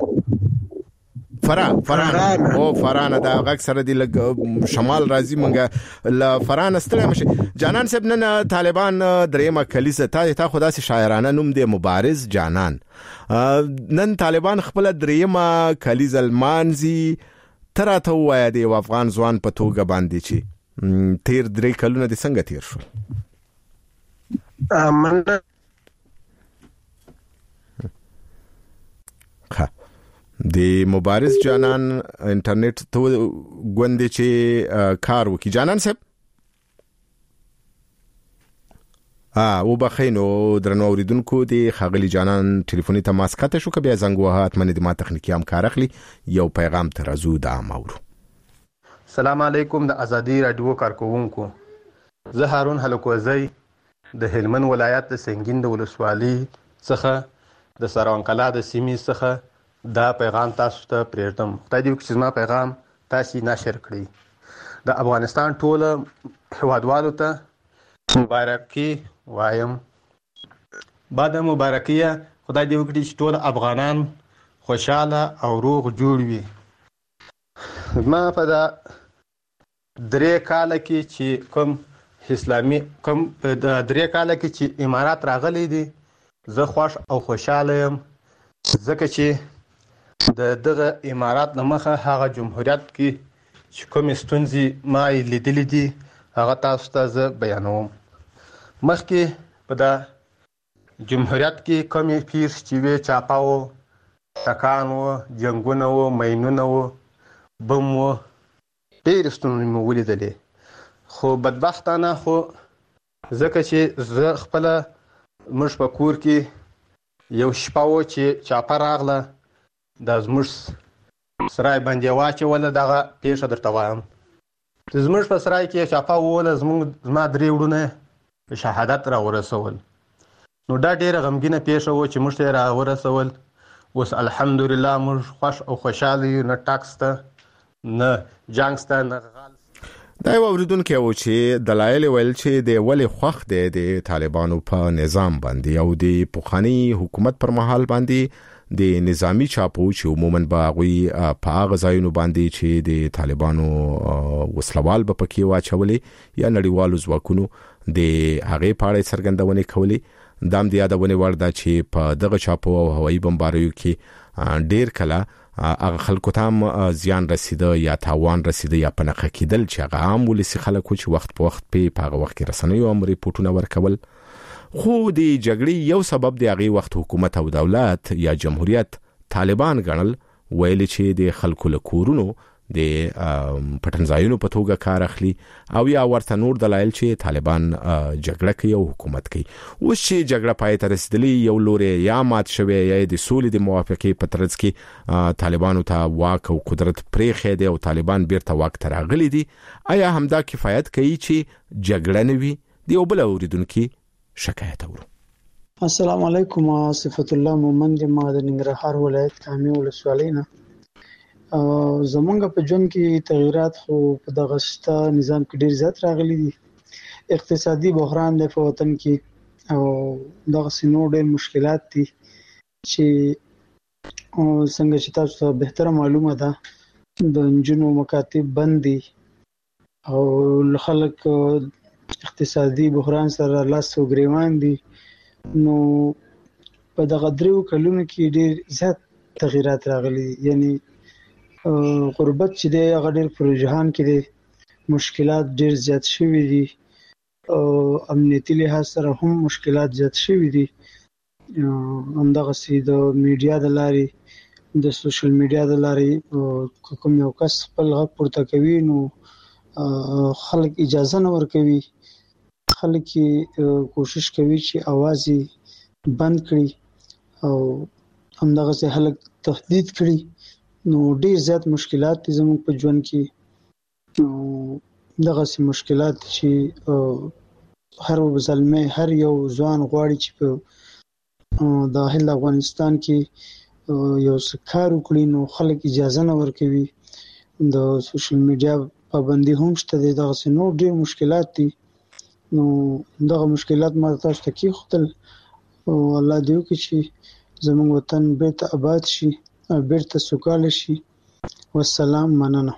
فرا فران او فران دا غږ سره دی لګ شمال راځي مونږه ل فران ستړی مشه. جانان صاحب نن طالبان دریمه کلیسه تا ته خدا سي شاعرانه نوم دی مبارز جانان. نن طالبان خپل دریمه کلیزه المانزي تراته وای دی افغان ځوان په توګه باندې چی تیر درې کلونه د څنګه تیر شو. امنه ها د مبارز جانان انټرنیټ ته غوندې چې کار وکي. جانان صاحب ها و بخینو درنو اوریدونکو د خغلی جانان ټلیفوني تماس کته شو کبه زنګ وهات من د ما تخنیکی هم کار اخلي یو پیغام ترازو د امورو. السلام علیکم د ازادي رادیو کارکونکو. زه هارون هلکوزی د هلمند ولایت د سنگین د ولسوالۍ څخه د سروانکلا د سیمې څخه دا پیغام تاسو ته پریږدم. خدای دې وکړي چې زما پیغام تاسو نشر کړئ. د افغانستان ټول هیوادوالو ته مبارکي وایم. بعد مبارکیه خدای دې وکړي چې ټول افغانان خوشاله او روغ جوړ وي. ما په دا درې کال کې چې کوم اسلامي کوم په درې کال کې چې امارات راغلي دي زه خوش او خوشاله یم ځکه چې د دغه امارات نمخه هغه جمهوریت کې چې کوم ستونزې ما لیدلې دي هغه تاسو ته زه بیانوم. مخکې په دا جمهوریت کې کوم پیر چې وی چاپاو ټکان و جنگونه و مینونه و بم و ډېر ستونزې مو ولیدلې. خو بدبختانه خو ځکه چې زه خپله موږ په کور کې یو شپه و چې چاپه راغله دا زموږ سرای باندې واچوله دغه پیښه درته وایم. زموږ په سرای کې چاپه ووله زموږ زما درې وروڼه په شهادت راورسول. نو دا ډېره غمګینه پیښه و چې موږ ته یې راورسول. اوس الحمدلله موږ خوش او خوشحاله یو. نه ټاکس ته نه جنګ ته نه غال. دا یو اوریدونکو و چې دلایل ویل چې د ولې خوخ د طالبانو په نظام باندې او د پوخانی حکومت پر مهال باندې د نظامی چاپو چې عموما به غوي په هغه ځایونو باندې چې د طالبانو وسلوال به پکې واچولي یا نړیوالو ځواکونو د هغه پاړې څرګندونه کوي. دام د یادونه ورده چې په دغه چاپو او هوایي بمباریو کې ډیر کله هغه خلکو ته زیان رسیده یا تاوان رسیده یا پنهخه کېدل چې هغه عام ولسی خلکو چې وخت په وخت په هغه وخت کې رسنیو هم ریپورتونه ورکول. خو د جګړې یو سبب د هغه وخت حکومت او دولت یا جمهوریت طالبان ګڼل، ویل چې د خلکو له کورونو د پټنځایونو په توګه کار اخلي او یا ورته نور دلایل چې طالبان جګړه کوي او حکومت کوي. اوس چې جګړه پای ته رسیدلې یو لوري یا مات شوی یا د سولې د موافقې په ترڅ کې طالبانو ته واک او قدرت پرېښی دی او طالبان بیرته واک ته راغلي دي، آیا همدا کفایت کوي چې جګړه نه وي؟ د یو بل اوریدونکي شکایت اورو. السلام علیکم، صفت الله مومند ما د ننګرهار ولایت کامې ولسوالۍ نه. زمونږ په ژوند کې تغیرات خو په دغه شته نظام کې ډیر زیات راغلي دي. اقتصادي بحران د په وطن کې او دغه سينو ډیر مشکلات دي چې څنګه چې تاسو ته بهتره معلومه ده د انجنونو مکاتب بند دي او خلک اقتصادي بحران سره لاس او ګریوان دي. نو په دغه درو کلونو کې ډیر زیات تغیرات راغلي، یعنی غربت چې دی هغه ډېر پر جهان کې دی، مشکلات ډېر زیات شوي دي او امنیتي لحاظ سره هم مشکلات زیات شوي دي. همدغسې د میډیا د لارې د سوشل میډیا د لارې کوم یو کس خپل غږ پورته کوي نو خلک اجازه نه ورکوي، خلک کوشش کوي چې اواز یې بند کړي او همدغسې خلک تهدید کړي. نو ډیر زیات مشکلات دي زموږ په ژوند کې. دغه سي مشکلات چې هر زلمه هر یو ځوان غواړي چې په داخل افغانستان کې یو کار وکړي نو خلک اجازه نه ورکوي. د سوشل میډیا پابندي هم شته دي، دغه سي نو ډیر مشکلات دي. نو دغه مشکلات ما تاسو ته کېښودل او الله دې وکړي چې زموږ وطن بیرته آباد شي، بیرته سوکاله شي. والسلام، مننه.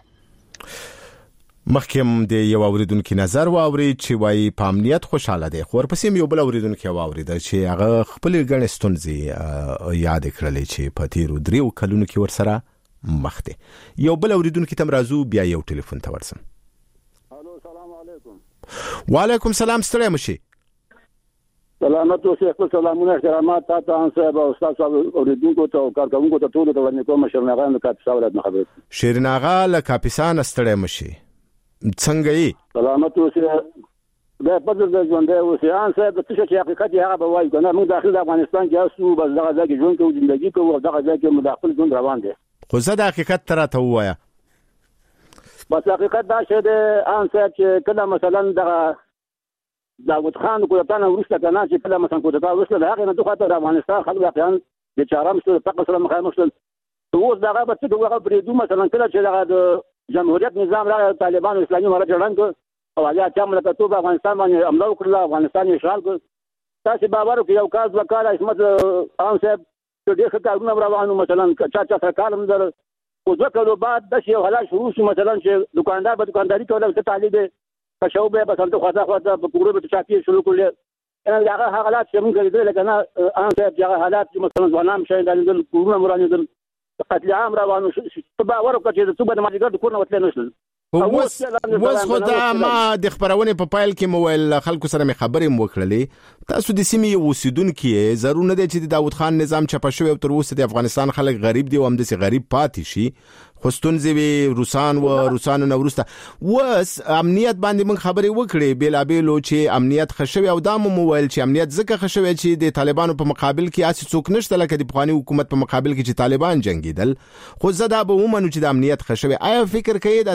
مخکم د یو اوریدونکو نظر واوري چې وایي په امنیت خوشاله دی، خو ورپسې یو بل اوریدونکو واوري چې هغه خپل ګڼ ستونزې یاد کړلې چې په تیرو دریو کلونو کې ورسره مخ دي. یو بل اوریدونکو تم رازو بیا یو ټلیفون ته ورسم. الو، سلام علیکم. وعلیکم سلام، ستړی مشي. سلامت اوسئ. خپل سلامونه احترامات تاسو ان صاحب او استاد اوریدونکو ته او کارکونکو ته ټول ته ورنه کوم. شرناغه له کاپیسا ولایت نه خبر. شرناغه له کاپیسا ستړی مشي. څنګه یې؟ سلامت اوسئ. دا په دې ژوند دی اوسئ ان صاحب ته چې حقیقت هغه به وایي کنه موږ داخل افغانستان کې اوسو بس دغه ځای ژوند کوو، ژوندۍ کوو او دغه ځای کې مداخل ژوند روان دي. خو زه د حقیقت تر ته وایا بس حقیقت دا شه د ان صاحب چې کله مثلا دغه داود خان کو ته نه ورسته کنه چې کله مثلا کو ته ورسته هغه نه دوه تر افغانستان خلک واقعا د چارم سره فقط سره مخامخ شول. اوس دغه به څه دغه پرېدو مثلا کله چې دغه د جمهوریت نظام را طالبان اسلامي مراد جوړان کو او هغه چې موږ ته په افغانستان باندې حمله وکړه، افغانستان اشغال کړ. تاسو باور وکړئ یو کاز وکړه اسمت ان صاحب چې ډېر کارونه روانو مثلا چا چا سرکار هم در او ځکه کلو بعد د شی حالات شروع شو مثلا چې دکاندار به دکانداري کوله ته طالب کښوبه به څنګه خواته خواته په کورو به چاپی شروع کړل. ان هغه حالات چې موږ لیدل کنه ان صاحب هغه حالات چې مثلا ځوانان شي د کورونه مرانه قتل عام روانو په باور وکړي چې څه به ماجګر د کورونه وتل نشل. اوس اوس خو دا ما د خبرونه په پایل کې مویل خلکو سره مې خبرې وکړلې. تاسو د سیمې اوسیدونکو ضرور نه دی چې د داود خان نظام چپه شوی او تر اوسه د افغانستان خلک غریب دي او هم د غریب پاتې شي. خو ستونزې وي روسان و روسانو نه ورسته وس امنیت باندې موږ خبرې وکړې بیلابېلو چې امنیت خښوي او دا مو مویل چې امنیت ځکه خښوي چې د طالبانو په مقابل کې اساس څوک نشته لکه د افغاني حکومت په مقابل کې چې طالبان جنگیدل. خو زه دا به ومنو چې د امنیت خښوي. آیا فکر کوي دا ته چې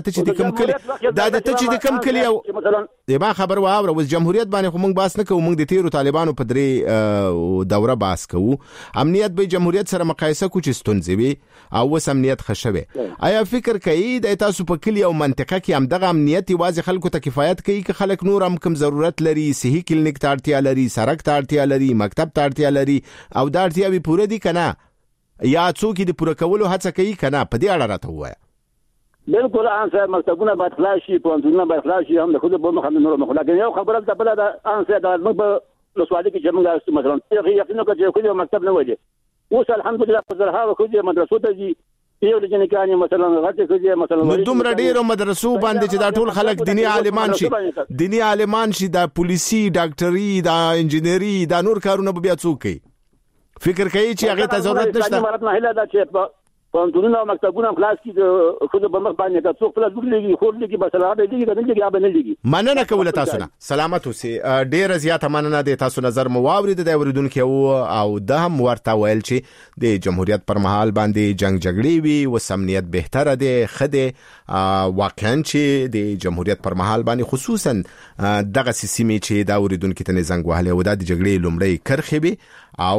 کم کلی دا د ته چې د کم کلی او د ما خبر واوره وس جمهوریت باندې خو موږ باس نه کوو موږ د تیرو طالبانو په درې دوره باس کوو امنیت به جمهوریت سره مقایسه کو چې ستونزې وي او وس امنیت خشوي آیا فکر کوي د تاسو په کلی او منطقه کې هم دغه امنیت واځي خلکو ته کفایت کوي که خلک نور هم کم ضرورت لري صحي کلینیک ته اړتیا لري سړک ته اړتیا لري مکتب ته اړتیا لري او دا اړتیاوې پوره دي کنه یا څوک د پوره کولو هڅه کوي کنه په دې اړه راته وایي بالکل ان سره مکتبونه باید خلاص شي پوهنتونونه باید خلاص شي هم د خود په مخ هم نور مخ لکه یو خبره ده بل ده ان سره د موږ په لسوالي کې چې موږ مثلا یو یقینو کې خو مکتب نه وایي اوس الحمدلله په زرها خو د مدرسو ته دي یو د جنکانې مثلا غټه خو مثلا نو دومره ډیرو مدرسو باندې چې دا ټول خلک دینی عالمان شي دینی عالمان شي دا پولیسي ډاکټري دا انجینری دا نور کارونه بیا څوک کوي فکر کوي چې هغه ته ضرورت نشته مراد نه هله دا چې پوهنتونونه او مکتبونه خلاص کی د خود په مخ باندې که څوک خلاص لګي خو لګي بس راځي لګي کنه لګي هغه نه لګي مننه کوله تاسو نه سلامت اوسئ ډیر زیاته مننه د تاسو نظر مو واورید د اوریدونکو او د هم ورته ویل چې د جمهوریت پر مهال باندې جنگ جګړې وي او سمنیت بهتره دي خده واقعا چې د جمهوریت پر مهال باندې خصوصا دغه سیمې چې د اوریدونکو ته زنګ وهله و د جګړې لومړی کرخه وي او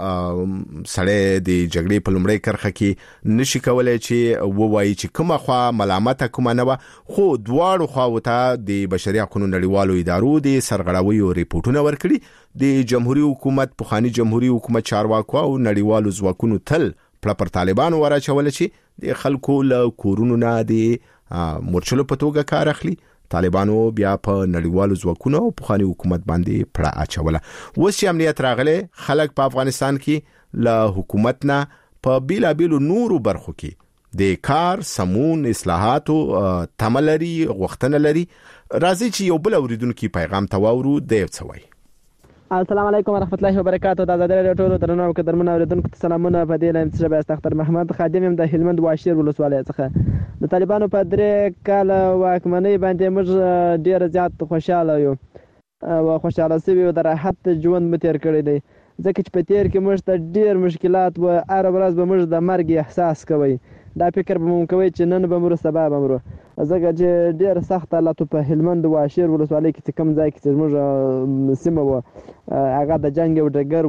سړی د جګړې په لومړی کرخه کې نشي کولای چې ووایي چې کومه خوا ملامت کومه نه و خو دواړو خواو ته د بشري حقوقو نړیوالو ادارو د سرغړاوي او ریپورتونه ورکړي د جمهوریت حکومت په خاني جمهوریت حکومت چارواکو او نړیوالو ځواکونو تل پر طالبانو وراچول چې د خلکو له کورونو نه د مرچلو په توګه کار اخلي طالبانو بیا په نړیوالو ځواکونو او په خاني حکومت باندې پړه اچوله اوس چې امنیت راغله خلک په افغانستان کې له حکومت نه په بیلا بیلو نورو برخو کې د کار سمون اصلاحاتو تملري غوښتنه لري راځي چې یو بل اوریدونکو پیغام تواورو دی وڅوي السلام علیکم ورحمت الله وبرکاتہ د آزاد رادیو ټولو درنو او قدرمنو اوریدونکو ته سلامونه په دې لمس شبه استختر محمد خادم يم د هلمند واشیر ولسوالۍ څخه د طالبانو په درې کال واکمنۍ باندې موږ ډیر زیات خوشاله یو او خوشاله سوي او د راحت ژوند متیر کړی دی ځکه چې په تیر کې موږ ته ډیر مشکلات و هر ورځ به موږ د مرګ احساس کوي دا فکر به مونږ کوي چې نن به مرو سبا به مرو ځکه چې ډیر سخت حالت په هلمند واشیر ولسوالۍ کې کوم ځای کې موږ سیمه و هغه د جنگ او ډګر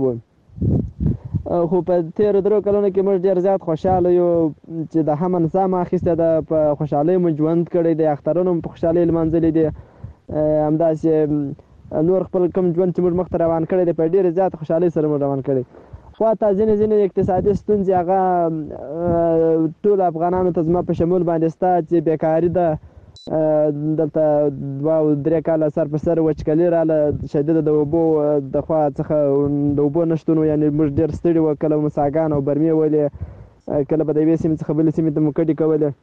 و خو په تیر درو کلونو کې موږ ډیر زیات خوشاله یو چې د هم نظام اخیسته د په خوشحالۍ مو ژوند کړی د اخترونو په خوشحالۍ لمانځلې دي همداسې نور خپل کوم ژوند چې موږ مخ ته روان کړی دی په ډیر زیات خوشحالۍ سره موږ روان کړی خو تا ځینې ځینې اقتصادي ستونزې هغه ټول افغانانو ته زما په شمول باندې ستا چې بیکاري ده دلته دوه او درې کاله سر په سر وچکلي راله شدیده د اوبو د خوا څخه د اوبو نشتون یعنې موږ ډېر ستړي وو کله مساګان او برمې ولې کله به د یوې سیمې څخه بلې سیمې ته مو کډې کولې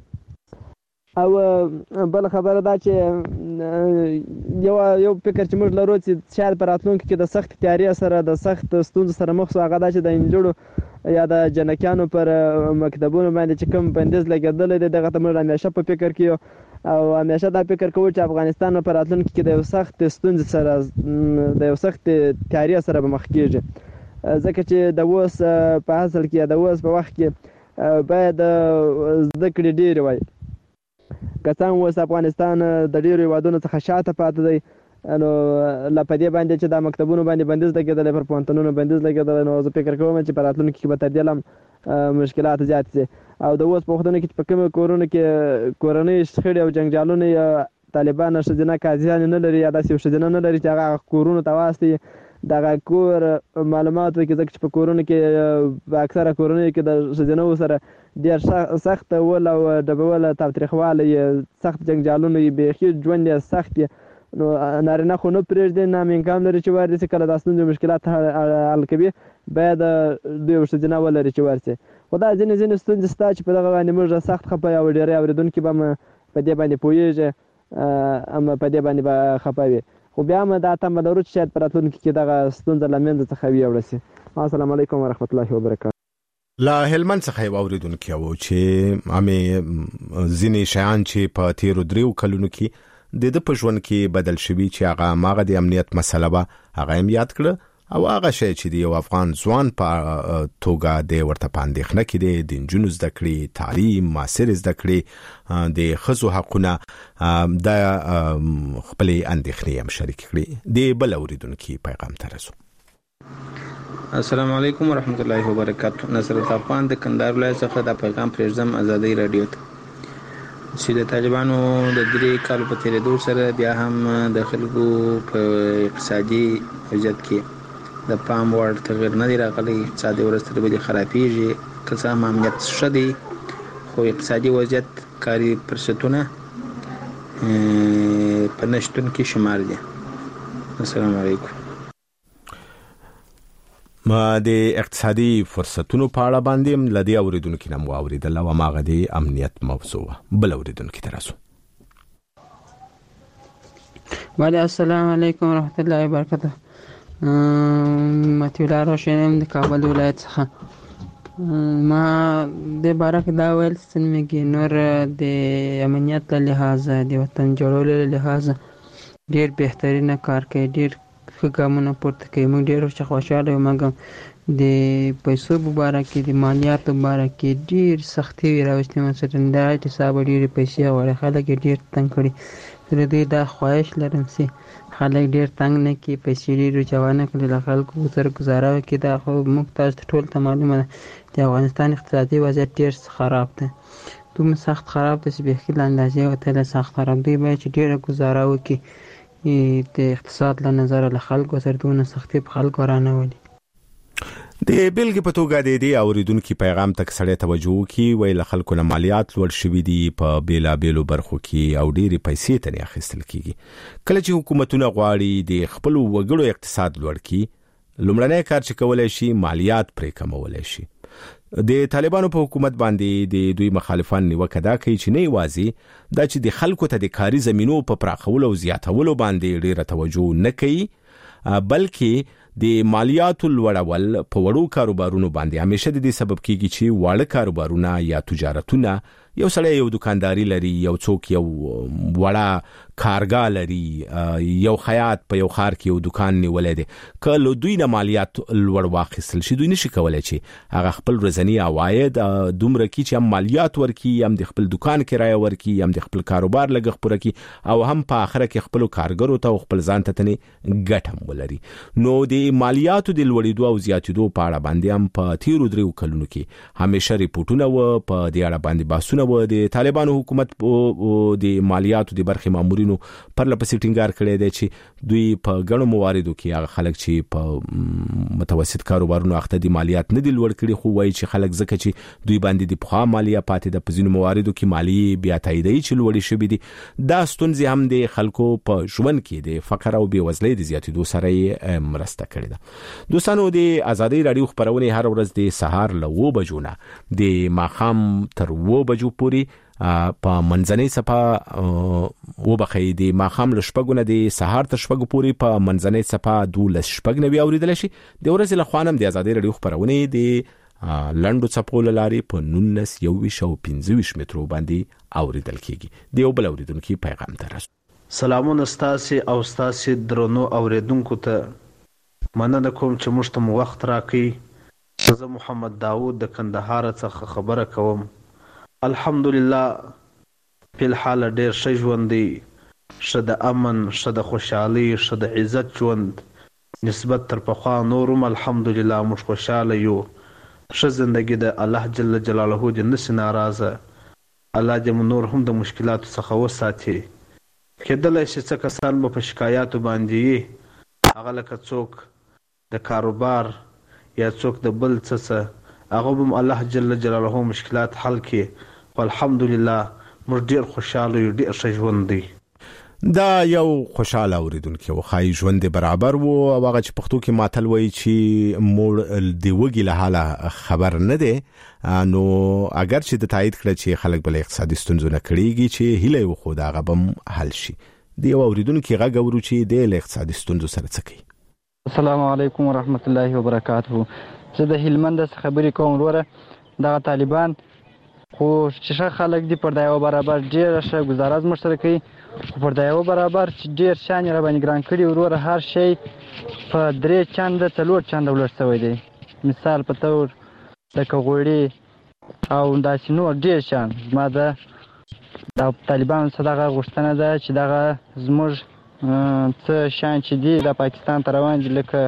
او بل خبره دا چې یو یو فکر چې موږ لرو چې شاید په راتلونکي کې د سخت تیاري سره د سخت ستونزو سره مخ شو هغه دا چې د انجوړو یا د جنکیانو پر مکتبونو باندې چې کوم بندیز لګېدلی دی دغه ته موږ همیشه په فکر کې او همیشه دا فکر کوو چې افغانستان په راتلونکي کې د یو سخت ستونزې سره د یو سخت تیاري سره به مخ کېږي ځکه چې د اوس په اصل کې د اوس په وخت کې باید زده کړې ډېرې وای که څنګه اوس افغانستان د ډېرو هېوادونو څخه شاته پاتې دی نو لا په دې باندې چې دا مکتبونو باندې بندیز لګېدلی پر پوهنتونونو بندیز لګېدلی نو زه فکر کوم چې په راتلونکي کې به تر دې هم مشکلات زیات شي او د اوس په وختونو کې چې په کومو کورونو کې کورنۍ شخړې او جنګجالونه یا طالبان ښځینه قاضیانې نه لري یا داسې یو ښځینه نه لري چې هغه کورونو ته واستوي دغه کور معلومات وکړي ځکه چې په کورونو کې په اکثره کورنیو کې د ښځینهو سره ډېر سخت ول او ډبول تاوتریخوالی سخت جنګجالونه یې بیخي ژوند یې سخت یې نو نارینه خو نه پرېږدي نه امکان لري چې ورسي کله د ستونزو مشکلات حل کوي باید دوی یو ښځینه ولري چې ورسي خو دا ځینې ځینې ستونزې شته چې په دغه باندې موږ سخت خفه یو ډېری اورېدونکي به هم په دې باندې پوهېږي هم په دې باندې به خفه وي خو بیا هم دا تمه لرو چې شاید په راتلونکي کې دغه ستونزه له منځه څخه ویوړه سي السلام علیکم ورحمت الله وبرکاتو لا هلمند څخه یو اوریدونکی و چې امې ځینې شیان چې په تیرو دریو کلونو کې د د په ژوند کې بدل شوي چې هغه ماغه د امنیت مسله به هغه هم یاد کړه او هغه شی چې دی یو افغان ځوان په توګه د ورته پاندېخنه کې دی د نجونو زده کړې تعلیم معاصر زده کړې د ښځو حقونه د خپلې اندېښنې هم شریک کړي د بل اوریدونکي پیغام ته رسو. السلام علیکم ورحمت الله وبرکاته. نصرت افغان د کندهار ولایت څخه د پیغام پرېږدم ازادي رادیو ته چې د طالبانو د درې کالو په تېرېدو سره بیا هم د خلکو په اقتصادي وضعیت کې د پام وړ تغیر نه دی راغلی. اقتصادي ورځ تر بلې خرابېږي، که څه هم امنیت ښه دی خو اقتصادي وضعیت کاري فرصتونه په نشتون کې شمار دي. السلام علیکم. ما د اقتصادي فرصتونو په اړه باندې لدی اوریدونکو نم واوریدل او ماغه د امنیت موضوع بل اوریدونکو تراسو. وعلیکم السلام علیکم ورحمت الله وبرکاته. متولا روشنم د کابل ولایت څخه. ما د بارک دا ویل سنمګي نور د امنیت له لحاظه د وطن جوړولو له لحاظه ډیر بهترینه کار کوي، ډیر ښه ګامونه پورته کوي. موږ ډېر ورڅخه خوشحاله یو. مګر د پیسو په باره کې د مالیاتو په باره کې ډېر سختۍ راوستې. مثلا د حسابه ډېرې پیسې غواړي، خلک یې ډېر تنګ کړي. زه دوی دا خواهش لرم چې خلک ډېر تنګ نه کړي، پیسې ډېرې جوړ نه کړي، له خلکو سره ګزاره وکړي. دا خو موږ تاسو ته ټول ته معلومه ده د افغانستان اقتصادي وضعیت ډېر خراب دی، دومره سخت خراب دی چې بېخي له اندازې وتلی سخت خراب. دوی باید چې ډېره ګزاره وکړي د اقتصاد له نظره له خلکو سره دونه سختي په خلکو رانولي. د بیلګې په توګه د دې اوریدونکو پیغام تک سړی توجه وکړي وای له خلکو نه مالیات لوړ شوي دي په بیلا بیلو برخو کې او ډېرې پیسې ترې اخیستل کیږي. کله چې حکومتونه غواړي د خپل وګړو اقتصاد لوړ کړي، لومړنی کار چې کولای شي مالیات پرې کمولای شي. د طالبانو په حکومت باندې د دوی مخالفان نیوکه دا کوي چې نه یوازې دا چې د خلکو ته د کاري زمینو په پراخولو او زیاتولو باندې ډېره توجه نه کوي، بلکې د مالیاتو لوړول په وړو کاروبارونو باندې همیشه د دې سبب کیږي چې واړه کاروبارونه یا تجارتونه، یو سړی یو دکانداري لري، یو څوک یو وړه کارګاه لري، یو خیاط په یو خار کې یو دکان نیولې دی، که دوی نه مالیات لوړ واخیستل شي دوی نشي کولای چې هغه خپل ورځنی عواید دومره کې چې هم مالیات ورکړي، هم د خپل دکان کرایه ورکړي، هم د خپل کاروبار لګښت پوره کړي او هم په آخره کې خپل کارګرو ته او خپل ځان ته تنې ګټه هم ولري. نو د مالیاتو د لوړېدو او زیاتېدو په اړه باندې هم په تیرو دریو کلونو کې همیشه ریپورټونه و، په دې اړه باندې بحثونه و. د طالبانو حکومت د مالیاتو د برخې مامورینو پر لپسې ټینګار کړی دی چې دوی په ګڼو مواردو کې هغه خلک چې په متوسط کاروبارونو اخته دي مالیات نه دي لوړ کړي، خو وایي چې خلک ځکه چې دوی باندې د پخوا مالیه پاتې ده په ځینو مواردو کې مالیې بیا تاییدوي چې لوړې شوي دي. دا ستونزې هم د خلکو په ژوند کې د فقر او بېوزلۍ د زیاتېدو سره یې مرسته کړې ده. دوستانو د ازادۍ راډیو خپرونې هر ورځ د سهار له اوه بجو نه د ماښام تر اوه بجو پورې په منځنۍ صفحه وبخښئ د ماښام له شپږو نه د سهار تر شپږو پورې په منځنۍ صفحه دولس شپږ نوي اورېدلی شي. د ورځې له خوا هم د ازادۍ راډیو خپرونې د لنډو څپو له لارې په نولس یوویشت او پنځه ویشت مترو باندې اورېدل کیږي. د یو بل اورېدونکي پیغام ته رسو. سلامونه ستاسې او ستاسې درنو اورېدونکو ته مننه کوم چې موږ ته مو وخت راکړئ. زه محمد داود د کندهار څخه خبره کوم. الحمدلله په الحال ډېر ښه ژوند دی، ښه د امن، ښه د خوشحالۍ، ښه د عزت ژوند نسبت تر پخوا نورم الحمدلله موږ خوشحاله یو. ښه زندگی د الله جل جلاله دې نسي ناراضه، الله دې مو نور هم د مشکلاتو څخه وساتي. کېدلی شي څه کسان به په شکایاتو باندې یي، هغه لکه څوک د کاروبار یا څوک د بل څه څه، هغه به الله جل جلاله مشکلات حل کړي. خو الحمدلله موږ ډېر خوشحاله یو، ډېر ښه ژوند دی. دا یو خوشاله اوریدونکو و، خای ژوند برابر وو او هغه چې پښتو کې ماتل وایي چې موږ د وګي له حاله خبر نه دی. نو اگر چې د تایید کړ چې خلک بل اقتصادي ستونزې نه کړيږي چې هیله وو خو دا غبم حل شي. دی یو اوریدونکو غږ اورو چې د اقتصادي ستونزو سره څه کوي. السلام علیکم ورحمت الله وبرکاته. زه د هلمند څخه خبرې کوم وروره. دا طالبان خو چې ښه خلک دي پر دا یو برابر ډېره ښه ګزاره زموږ سره کوي، خو پر دا یو برابر چې ډېر شیان یې راباندې ګران کړي وروره، هر شی په درې چنده څلور چنده ولوړ شوی دی. مثال په طور لکه غوړي او داسې نور ډېر شیان. زما د د طالبانو څخه دغه غوښتنه ده چې دغه زموږ څه شیان چې دي د پاکستان ته روان دي، لکه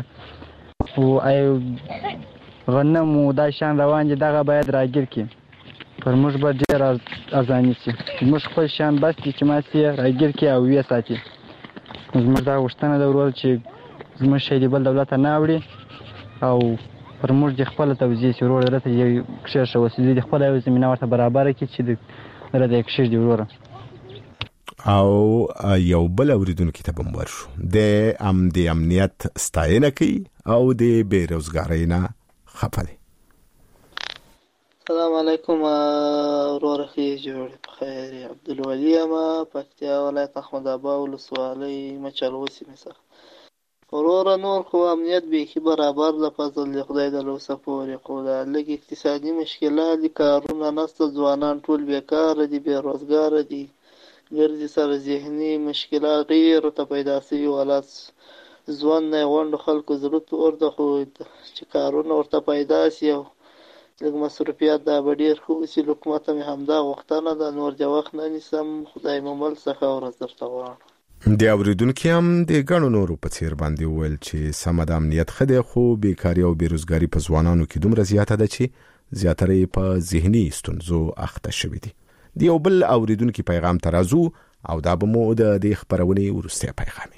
غنم و دا شیان روان دي، دغه باید راګیر کړي. پر موږ به ډېر ارزاني شي. زموږ خپل شیان بس دي چې ماسې یې راګیر کړي او ویې ساتي. زموږ دا غوښتنه ده ورور چې زموږ شی د بل دولت ته نه اوړي او پر موږ د خپله توزیع شي. ورور دلته یو کښېښوه شي، دوی د خپله یو زمینه ورته برابره کړي چې د دله د یې کښېږدي وروره. او یو بل اوریدونکي ته به م ورشو. د ام د امنیت ستاینه کوي او د بېروزګارۍ نه خفه دی. السلام علیکم وروره، ښې جوړې په خیر. عبدالولي یم، پکتیا ولایت احمد آباد ولسوالۍ مچلغو سیمې څخه. وروره نور خو امنیت بیخي برابر د فضل د خدای د لوسه پورې، خو دا لږ اقتصادي مشکلات دي، کارونه نشته، ځوانان ټول بیکاره دي، بېروزګاره دي، ګرځي سره ذهني مشکلات ډېر ورته پیدا شوي. والا ځوان نه غونډو خلکو زړه تور ده، خو چې کارونه ورته پیدا شي او لږ مصروفیات دا به ډېر ښه وشي. له حکومته مې همدا غوښتنه ده، نور د وخت نه نیسم. خدای مو مل څه ښه ورځ درته غواړم. د اوریدونکي هم د ګڼو نورو په څیر باندې وویل چې سمه د امنیت ښه دی، خو بیکاري او بېروزګاري په ځوانانو کې دومره زیاته ده چې زیاتره یې په ذهني ستونزو اخته شوي دي. د یو بل اوریدونکي پیغام ته راځو او دا به مو د دې خپرونې وروستی پیغام.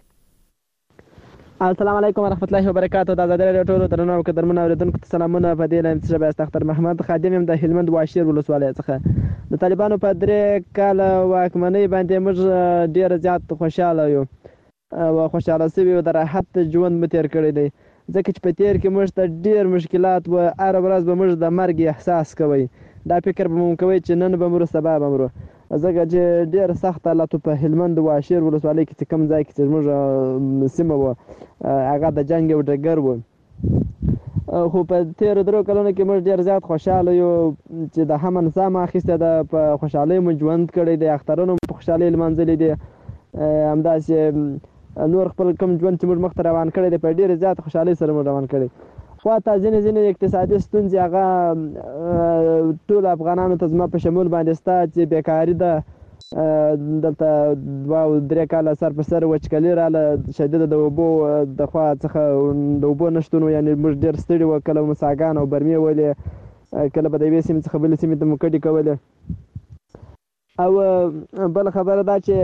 السلام علیکم ورحمت الله وبرکاتو. د ازادي راډیو ټولو درنو او قدرمنو اوریدونکو ته سلامونه. په دې لایم چې بیا اختر محمد خادم یم د هلمند واشیر ولسوالۍ څخه. د طالبانو په درې کاله واکمنۍ باندې موږ ډېر زیات خوشاله یو او خوشاله شوي یو، د راحت ژوند مو تېر کړی دی، ځکه چې په تېر کې موږ ته ډېر مشکلات و. هره ورځ به موږ د مرګ احساس کوئ، دا فکر به مو کوئ چې نن به مرو سبا به مرو، ځکه چې ډېر سخت حالت په هلمند واشیر ولسوالۍ کې چې کوم ځای کې چې زموږ سیمه وه هغه د جنګ یو ډګر و. خو په تېرو درو کلونو کې موږ ډېر زیات خوشحاله یو چې د هم نظام اخیستی ده، په خوشحالۍ مو ژوند کړی دی، اخترونه مو په خوشحالۍ لمانځلي دي. همداسې نور خپل کوم ژوند چې موږ مخته روان کړی دی په ډېرې زیات خوشحالۍ سره موږ روان کړی. خو حتی ځینې ځینې اقتصادي ستونزې هغه ټولو افغانانو ته زما په شمول باندې شته چې بیکاري ده. دلته دوه او درې کاله سر په سر وچکالي راغله شدیده، د اوبو د خوا څخه د اوبو نشتون و، یعنې موږ ډېر ستړي وو، کله مو څاګان او برمې ولې، کله به د یوې سیمې څخه بلې سیمې ته مو کډې کولې. او بله خبره دا چې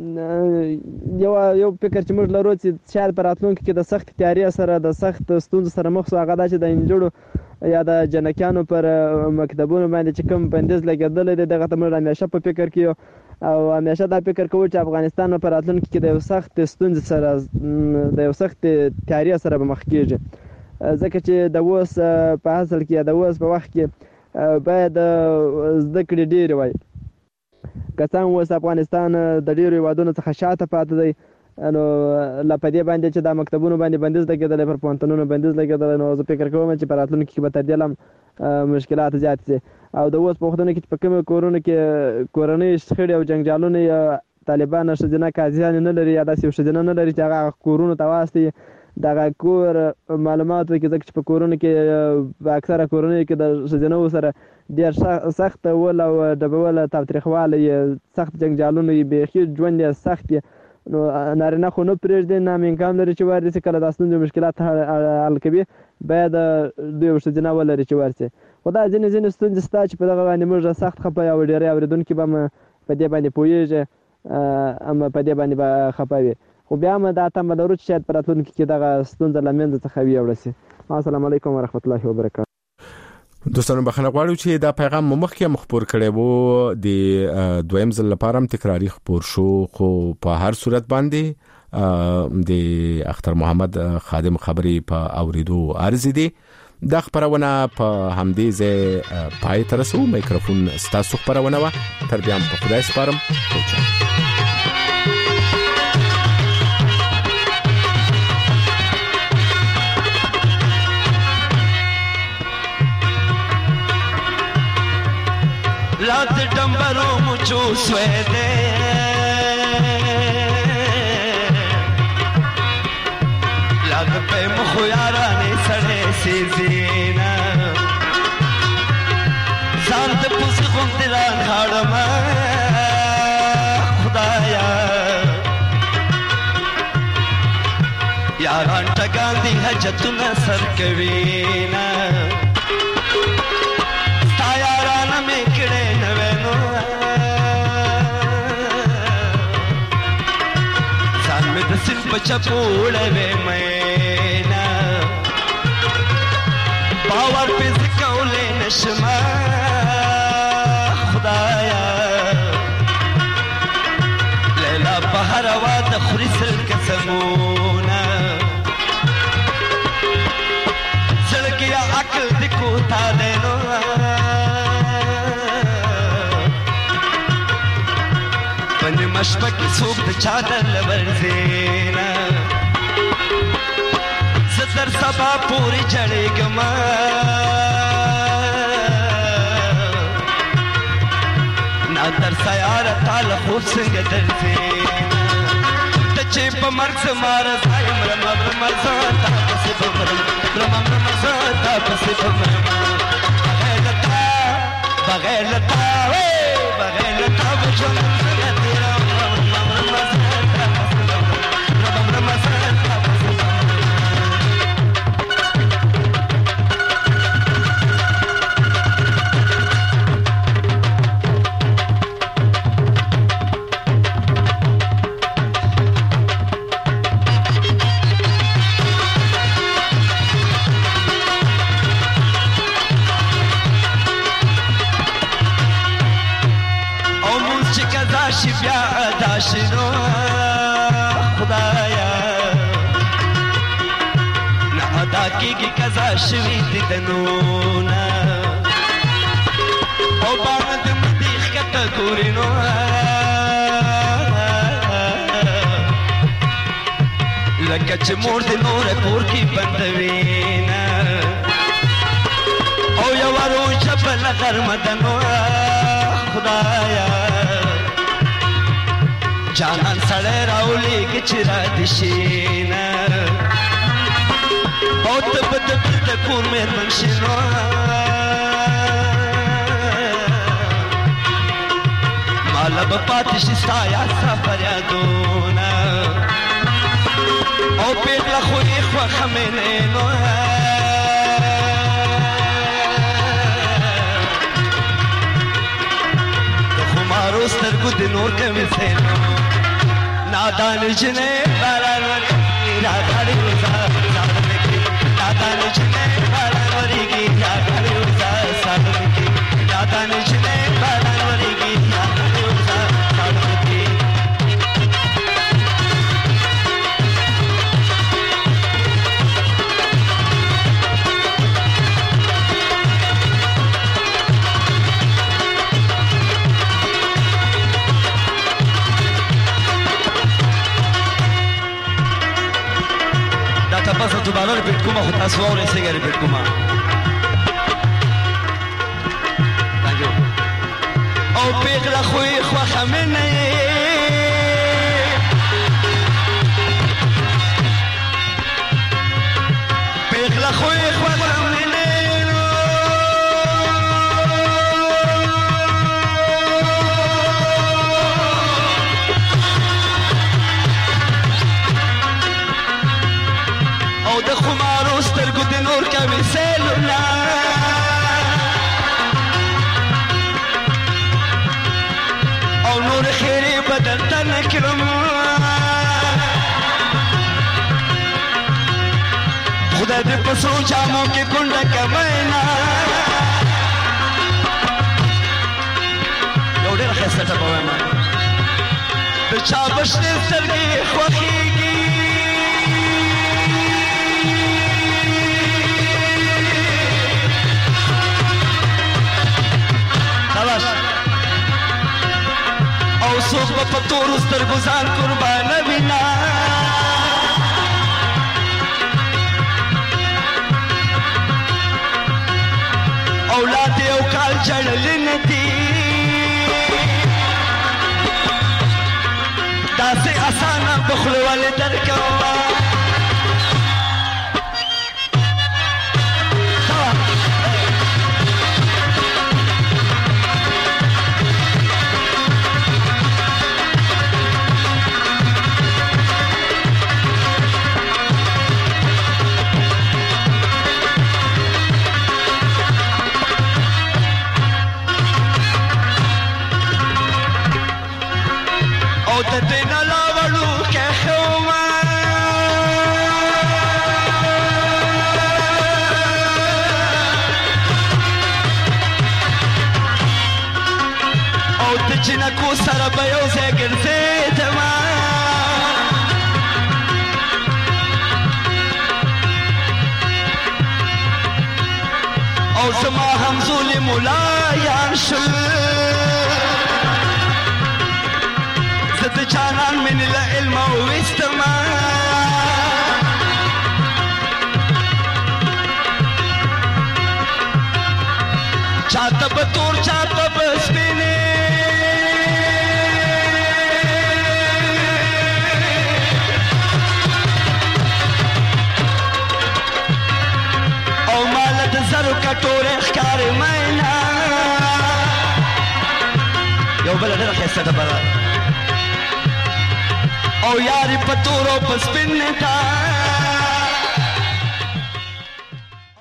یو یو فکر چې موږ لرو چې شاید په راتلونکي کې د سخت تیاري سره د سخت ستونزو سره مخ شو، هغه دا چې د نجونو یا د جنکیانو پر مکتبونو باندې چې کوم بندیز لګېدلی دی، دغه ته موږ همیشه په فکر کې یو او همیشه دا فکر کوو چې افغانستان په راتلونکي کې د یو سخت ستونزې سره د یو سخت تیاري سره به مخ کېږي، ځکه چې د اوس په اصل کې د اوس په وخت کې باید زده کړې ډېرې وای. که څنګه اوس افغانستان د ډېرو هېوادونو څخه شاته پاتې دی، نو لا په دې باندې چې دا مکتبونو باندې بندیز لګېدلی، پر پوهنتونونو بندیز لګېدلی، نو زه فکر کوم چې په راتلونکي کې به تر دې هم مشکلات زیات شي. او د اوس په وختونو کې په کومو کورونو کې کورنۍ شخړې او جنګجالونه یا طالبان ښځینه قاضیانې نه لري یا داسې یو ښځینه نه لري چې هغه کورونو ته واستوي، دغه کور معلومات وکړي، ځکه چې په کورونو کې په اکثره کورنیو کې د ښځینهو سره ډېر سخت ول او ډبول تاوتریخوالی، سخت جنګجالونه یې بیخي ژوند یې سخت یې، نو نارینه خو نه پرېږدي، نه هم امکان لري چې ورسي، کله دا ستونزې مشکلات حل کوي باید دوی یو ښځینه ولري چې ورسي. خو دا ځینې ځینې ستونزې شته چې په دغه باندې موږ سخت خفه یو، ډېری اورېدونکي به هم په دې باندې پوهېږي، هم په دې باندې به خفه وي. خو بیا هم دا تمه لرو چې شاید په راتلونکي کې دغه ستونزه له منځه څخه ویوړه شي. السلام علیکم ورحمت الله وبرکاتو. دوستانو بخښنه غواړو چې دا پیغام مو مخکې هم خپور کړی وو، د دویم ځل لپاره هم تکراري خپور شو، خو په هر صورت باندې د اختر محمد خادم خبرې په اوریدو ارزي دي. دا خبرونه په همدې ځای پای ته رسو. میکروفون ستاسو خبرونه و، تر بیا په خدای سپارم. یاد ډمبرو مچو سوې دې لګ په مخو یارانې سړې سيزينا ځان ته پوس غوندې را خاړم خدایا یاران ټګان دي حجتونه سر کوي نه ستا یاران مې کړې نه وینو ځان مې د سیند په چپو وړوې مینا باور پې زه کولی نشم خدایا لیلا په هره واده خوري سل قسمونه زړګیا عقل دې کوتا دی نو په نیمه شپه کې څوک د چادر له ورځې نه زه تر سبا پورې جړېږم در سیاره تاله خوب څنګه درځې ته چې په مرګ زما رضا یم رمه رمه زه تا پسې به مرم رمه رمه زه تا پسې به مرم بغیر له تا بغیر له تا بغیر له تا به ژوند څنګه تېروم رمه رمه زه تا پسې به مرم رمه رمه زه تا پسې به مرم شي بیا ادا شنو خدایا نه ادا کېږي قضا شوي دي دنونه او باندې مدې ښکته ګورې نو لکه چې مور دې نوره کور کې بندوي نه او یوه روژه بله غرمه ده نو خدایا جانان سړی راولېږي چې را دې شي نه او ته به د بیرته کور مېرمن شي نو ماله به پاتې شي ستا یاد ستا فریادونه او پېغله خو یې خوښه مې نه نو د خمارو سترګو د نور کوي سینو نادان جنې باران ورېږي راغړې روزا ساړه کې نادان جنې باران ورېږي راغړې روزا ساړه کې نادان جنې باران ورېږي راغړې روزا ساړه کې تاسو دوباره ریپیټ کوم خو تاسو اورئ څنګه ریپیټ کوم او پیغله خو یې خوښه مې نه یې پیغله خو یې خوښه مې نه د خمارو سترګو د نور کوي سیلونه او نور خیرې به درته نه کړم خدای دې په سرو جامو کې کونډه کمینا یو ډېره ښایسته ټپه وایم د چا به شنې سترګې خوښېږي او څوک به په تورو سترګو ځان قربانوي نه اولاد یو کال جړلې نه دي داسې اسانه بخلو ولې درکوه جنکو سره به یو ځای ګرځېدمه او زما همزولې ملایان شول زه د جانان مینې له علمه وویستمه چاته به تور چاته به سپینې زرو کټورې ښکارې مینا یو بله ډېره ښایسته ډبره او یارې په تورو په سپین نېټه